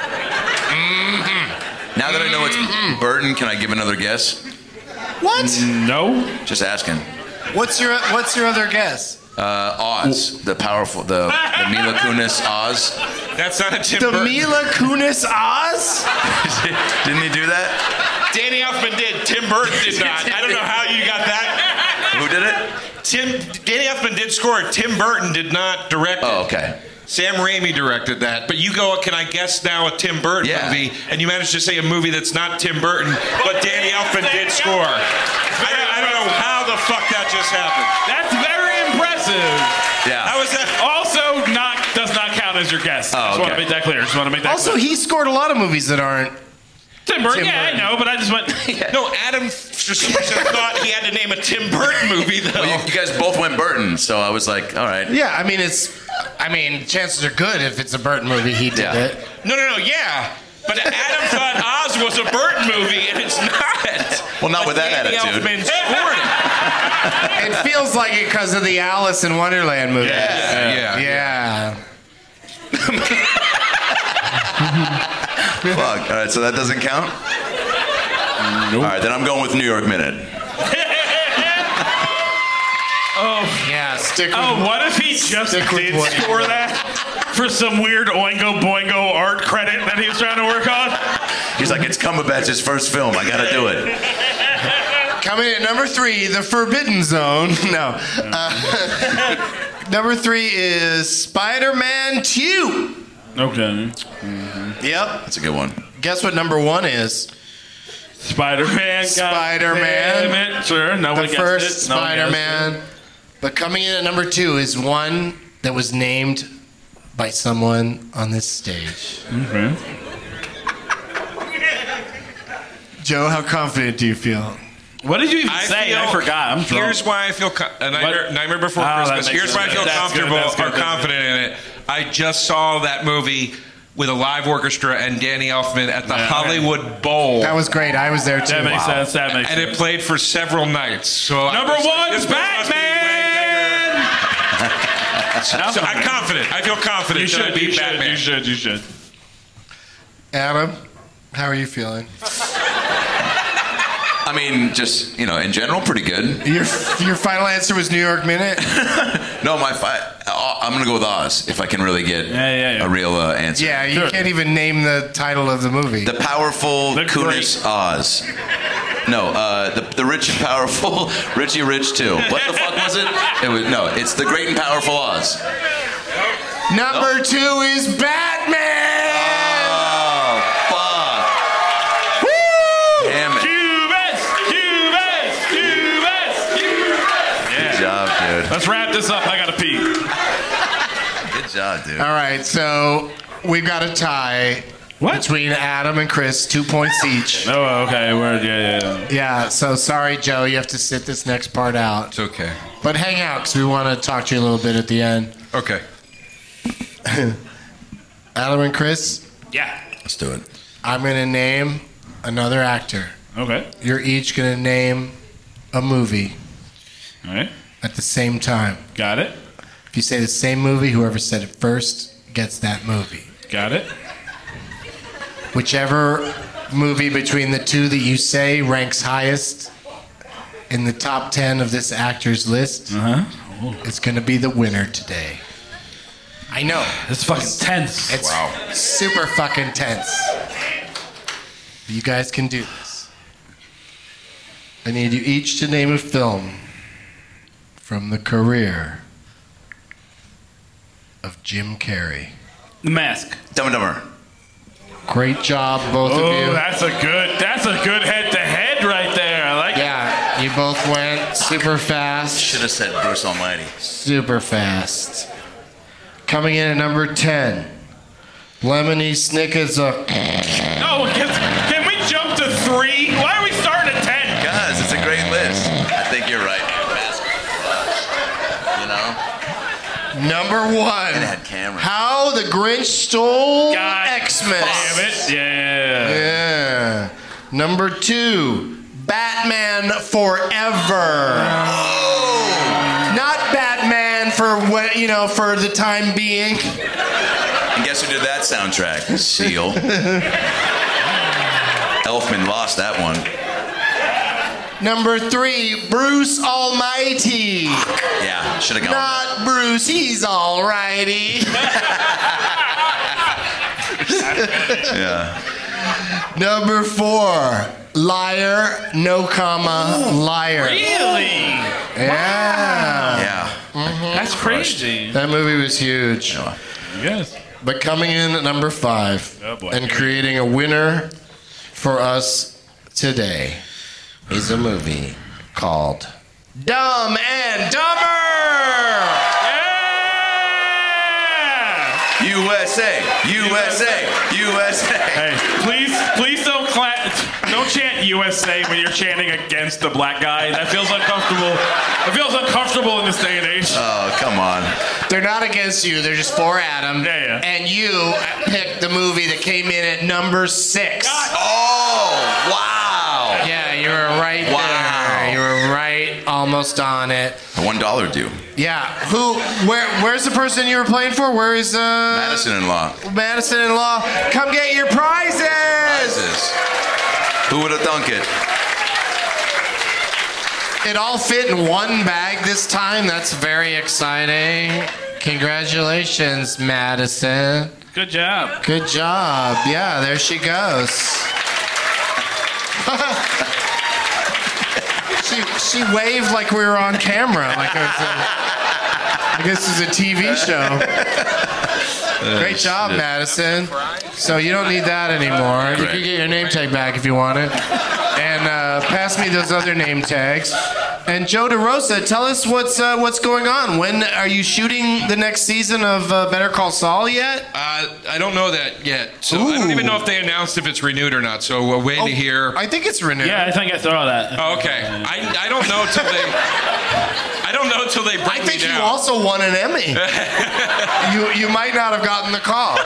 Now that I know it's Burton, can I give another guess? What? No. Just asking. What's your other guess? Oz, the powerful, the Mila Kunis Oz. That's not a Tim The Burton. Mila Kunis Oz? Didn't he do that? Danny Elfman did. Tim Burton did not. I don't know how you got that. Who did it? Danny Elfman did score it. Tim Burton did not direct it. Oh, okay. Sam Raimi directed that. But you go, can I guess now a Tim Burton movie? And you managed to say a movie that's not Tim Burton, but Danny Elfman did score. I don't know how the fuck that just happened. That's very impressive. Yeah. How was that? Also, does not count as your guess. Oh, Just want to make that clear. Also, he scored a lot of movies that aren't Tim Burton. Tim Yeah, Burton. I know, but I just went. No, Adam just thought he had to name a Tim Burton movie, though. Well, you guys both went Burton, so I was like, all right. Yeah, I mean, chances are good if it's a Burton movie, he did it. No, yeah. But Adam thought Oz was a Burton movie, and it's not. Well, not with that Danny attitude. Elfman scored it. It feels like it because of the Alice in Wonderland movie. Yeah. Fuck. All right, so that doesn't count? Nope. All right, then I'm going with New York Minute. Yeah, stick with what if he just did score that for some weird Oingo Boingo art credit that he was trying to work on? He's like, it's Cumberbatch's first film. I gotta do it. Coming in at number 3, The Forbidden Zone. No. Number 3 is Spider-Man 2. Okay. Yep. That's a good one. Guess what number 1 is? Spider-Man. Spider-Man. Sure. No one The guessed first it. No one guessed Spider-Man. But coming in at number 2 is one that was named by someone on this stage. Okay. Joe, how confident do you feel? What did you even say? I forgot. I'm drunk. Here's why I feel Nightmare Before Christmas. Here's why I feel comfortable or confident in it. I just saw that movie with a live orchestra and Danny Elfman at the Hollywood Bowl. That was great. I was there too. That makes sense. And it played for several nights. So number 1 is Batman. So I'm confident. I feel confident. You should beat Batman. You should. Adam, how are you feeling? I mean, just, in general, pretty good. Your final answer was New York Minute? No, I'm going to go with Oz, if I can really get a real answer. Yeah, you can't even name the title of the movie. The powerful Kunis Oz. No, the rich and powerful Richie Rich 2. What the fuck was it? It's the great and powerful Oz. Number 2 is Batman! Oh, fuck. Damn it. Good job, dude. Let's wrap this up. I gotta pee. Good job, dude. All right, so we've got a tie between Adam and Chris, 2 points each. Oh, okay. Yeah, so sorry, Joe, you have to sit this next part out. It's okay. But hang out, because we want to talk to you a little bit at the end. Okay. Adam and Chris? Yeah. Let's do it. I'm going to name another actor. Okay. You're each going to name a movie. All right. At the same time. Got it. If you say the same movie, whoever said it first gets that movie. Got it. Whichever movie between the two that you say ranks highest in the top 10 of this actor's list is going to be the winner today. I know. It's fucking tense. It's super fucking tense. You guys can do this. I need you each to name a film from the career of Jim Carrey? The Mask. Dumb and Dumber. Great job, both of you. That's a good head-to-head right there. I like it. Yeah, you both went super fast. Should have said Bruce Almighty. Super fast. Coming in at number 10, Lemony Snicket. Oh, can we jump to 3? Why are we starting at 10? Guys, it's a great list. I think you're right. Mask. You know? Number 1. And it had cameras. How the Grinch Stole God Xmas. Damn it. Yeah. Yeah. Number 2, Batman Forever. Oh. Not Batman for what, for the time being. And guess who did that soundtrack? Seal. Elfman lost that one. Number 3, Bruce Almighty. Yeah, should have gone. Not Bruce, he's alrighty. Yeah. Number 4, Liar, no comma, liar. Really? Yeah. Yeah. That's crazy. That movie was huge. Yes. But coming in at number 5 Oh, boy. and creating a winner for us today is a movie called Dumb and Dumber. Yeah! USA, USA, USA. Hey, please don't chant USA when you're chanting against the black guy. That feels uncomfortable. It feels uncomfortable in this day and age. Oh, come on. They're not against you. They're just for Adam. Yeah. And you picked the movie that came in at number 6. Oh, wow. Yeah, you were right there. You were right, almost on it. $1 due. Yeah. Where's the person you were playing for? Where is Madison-in-law. Madison-in-law. Come get your prizes. Who would have thunk it? It all fit in one bag this time. That's very exciting. Congratulations, Madison. Good job. Good job. Yeah, there she goes. she waved like we were on camera, like it was I guess it was a TV show. Great job, Madison. So you don't need that anymore. You can get your name tag back if you want it. And pass me those other name tags. And Joe DeRosa, tell us what's going on. When are you shooting the next season of Better Call Saul yet? I don't know that yet. So I don't even know if they announced if it's renewed or not. So we're waiting to hear. I think it's renewed. Yeah, I think I saw that. Oh, okay. I don't know till they. I don't know till they bring I think me down. you also won an Emmy. you might not have gotten the call.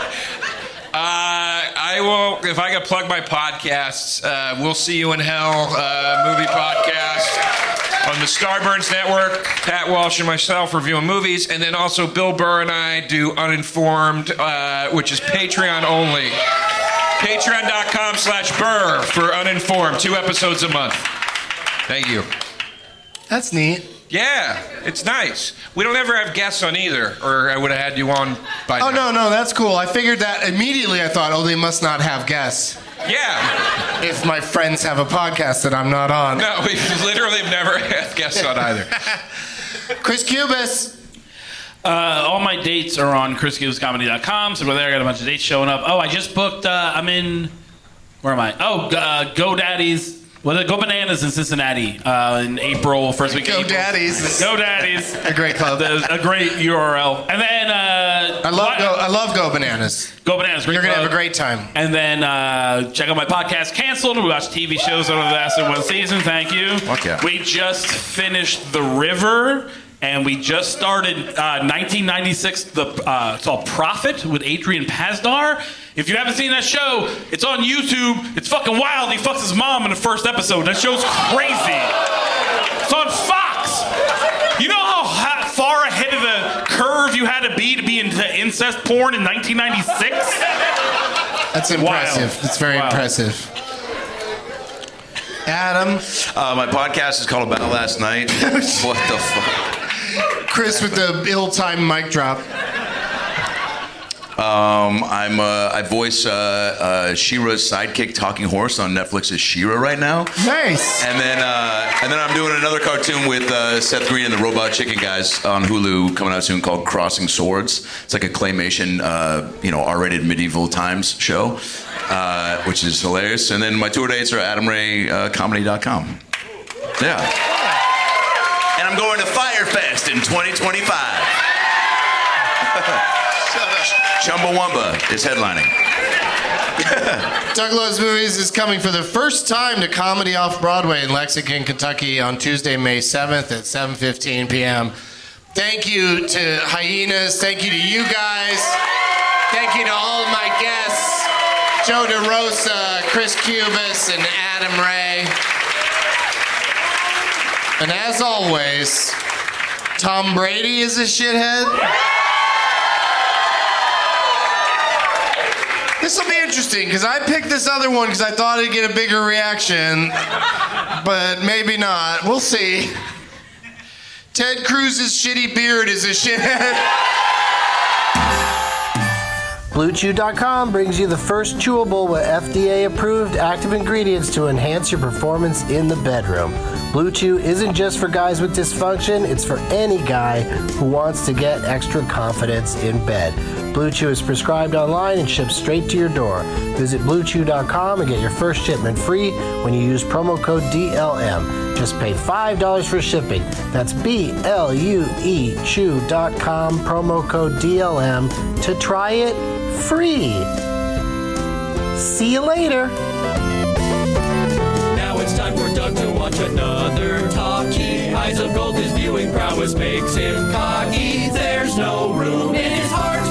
I will, if I can plug my podcasts, We'll See You in Hell movie podcast on the Starburns Network. Pat Walsh and myself reviewing movies. And then also Bill Burr and I do Uninformed, which is Patreon only. Patreon.com/Burr for Uninformed. 2 episodes a month. Thank you. That's neat. Yeah, it's nice. We don't ever have guests on either, or I would have had you on by now. No, that's cool. I figured that immediately. I thought, they must not have guests. Yeah. If my friends have a podcast that I'm not on. No, we literally have never had guests on either. Chris Cubis. All my dates are on chriscubiscomedy.com, so go there. I got a bunch of dates showing up. I just booked, I'm in, where am I? GoDaddy's. Go Bananas in Cincinnati in April, first week of April. Daddies. Go Daddies. A great club. A great URL. And then... I love Go Bananas. Go Bananas. You're going to have a great time. And then check out my podcast, Canceled. We watch TV shows over the last 1 season. Thank you. Okay. We just finished The River. And we just started 1996, it's called Prophet with Adrian Pasdar. If you haven't seen that show, it's on YouTube. It's fucking wild. He fucks his mom in the first episode. That show's crazy. It's on Fox. You know how far ahead of the curve you had to be into incest porn in 1996? That's impressive. Wild. That's very impressive. Adam. My podcast is called About Last Night. What the fuck? Chris with the ill-timed mic drop. I voice She-Ra's sidekick, Talking Horse, on Netflix's She-Ra right now. Nice. And then I'm doing another cartoon with Seth Green and the Robot Chicken guys on Hulu coming out soon called Crossing Swords. It's like a claymation, R-rated medieval times show, which is hilarious. And then my tour dates are at AdamRayComedy.com. Yeah. And I'm going to Firefest in 2025. Chumbawamba is headlining. Doug Loves Movies is coming for the first time to Comedy Off-Broadway in Lexington, Kentucky on Tuesday, May 7th at 7:15 p.m. Thank you to Hyenas. Thank you to you guys. Thank you to all of my guests, Joe DeRosa, Chris Cubis, and Adam Ray. And as always, Tom Brady is a shithead. This will be interesting, because I picked this other one because I thought it'd get a bigger reaction, but maybe not. We'll see. Ted Cruz's shitty beard is a shithead. BlueChew.com brings you the first chewable with FDA-approved active ingredients to enhance your performance in the bedroom. Blue Chew isn't just for guys with dysfunction, it's for any guy who wants to get extra confidence in bed. Blue Chew is prescribed online and shipped straight to your door. Visit BlueChew.com and get your first shipment free when you use promo code DLM. Just pay $5 for shipping. That's BLUE Chew.com, promo code DLM to try it free. See you later. Now it's time for Doug to watch another talkie. Eyes of gold, his viewing prowess makes him cocky. There's no room in his heart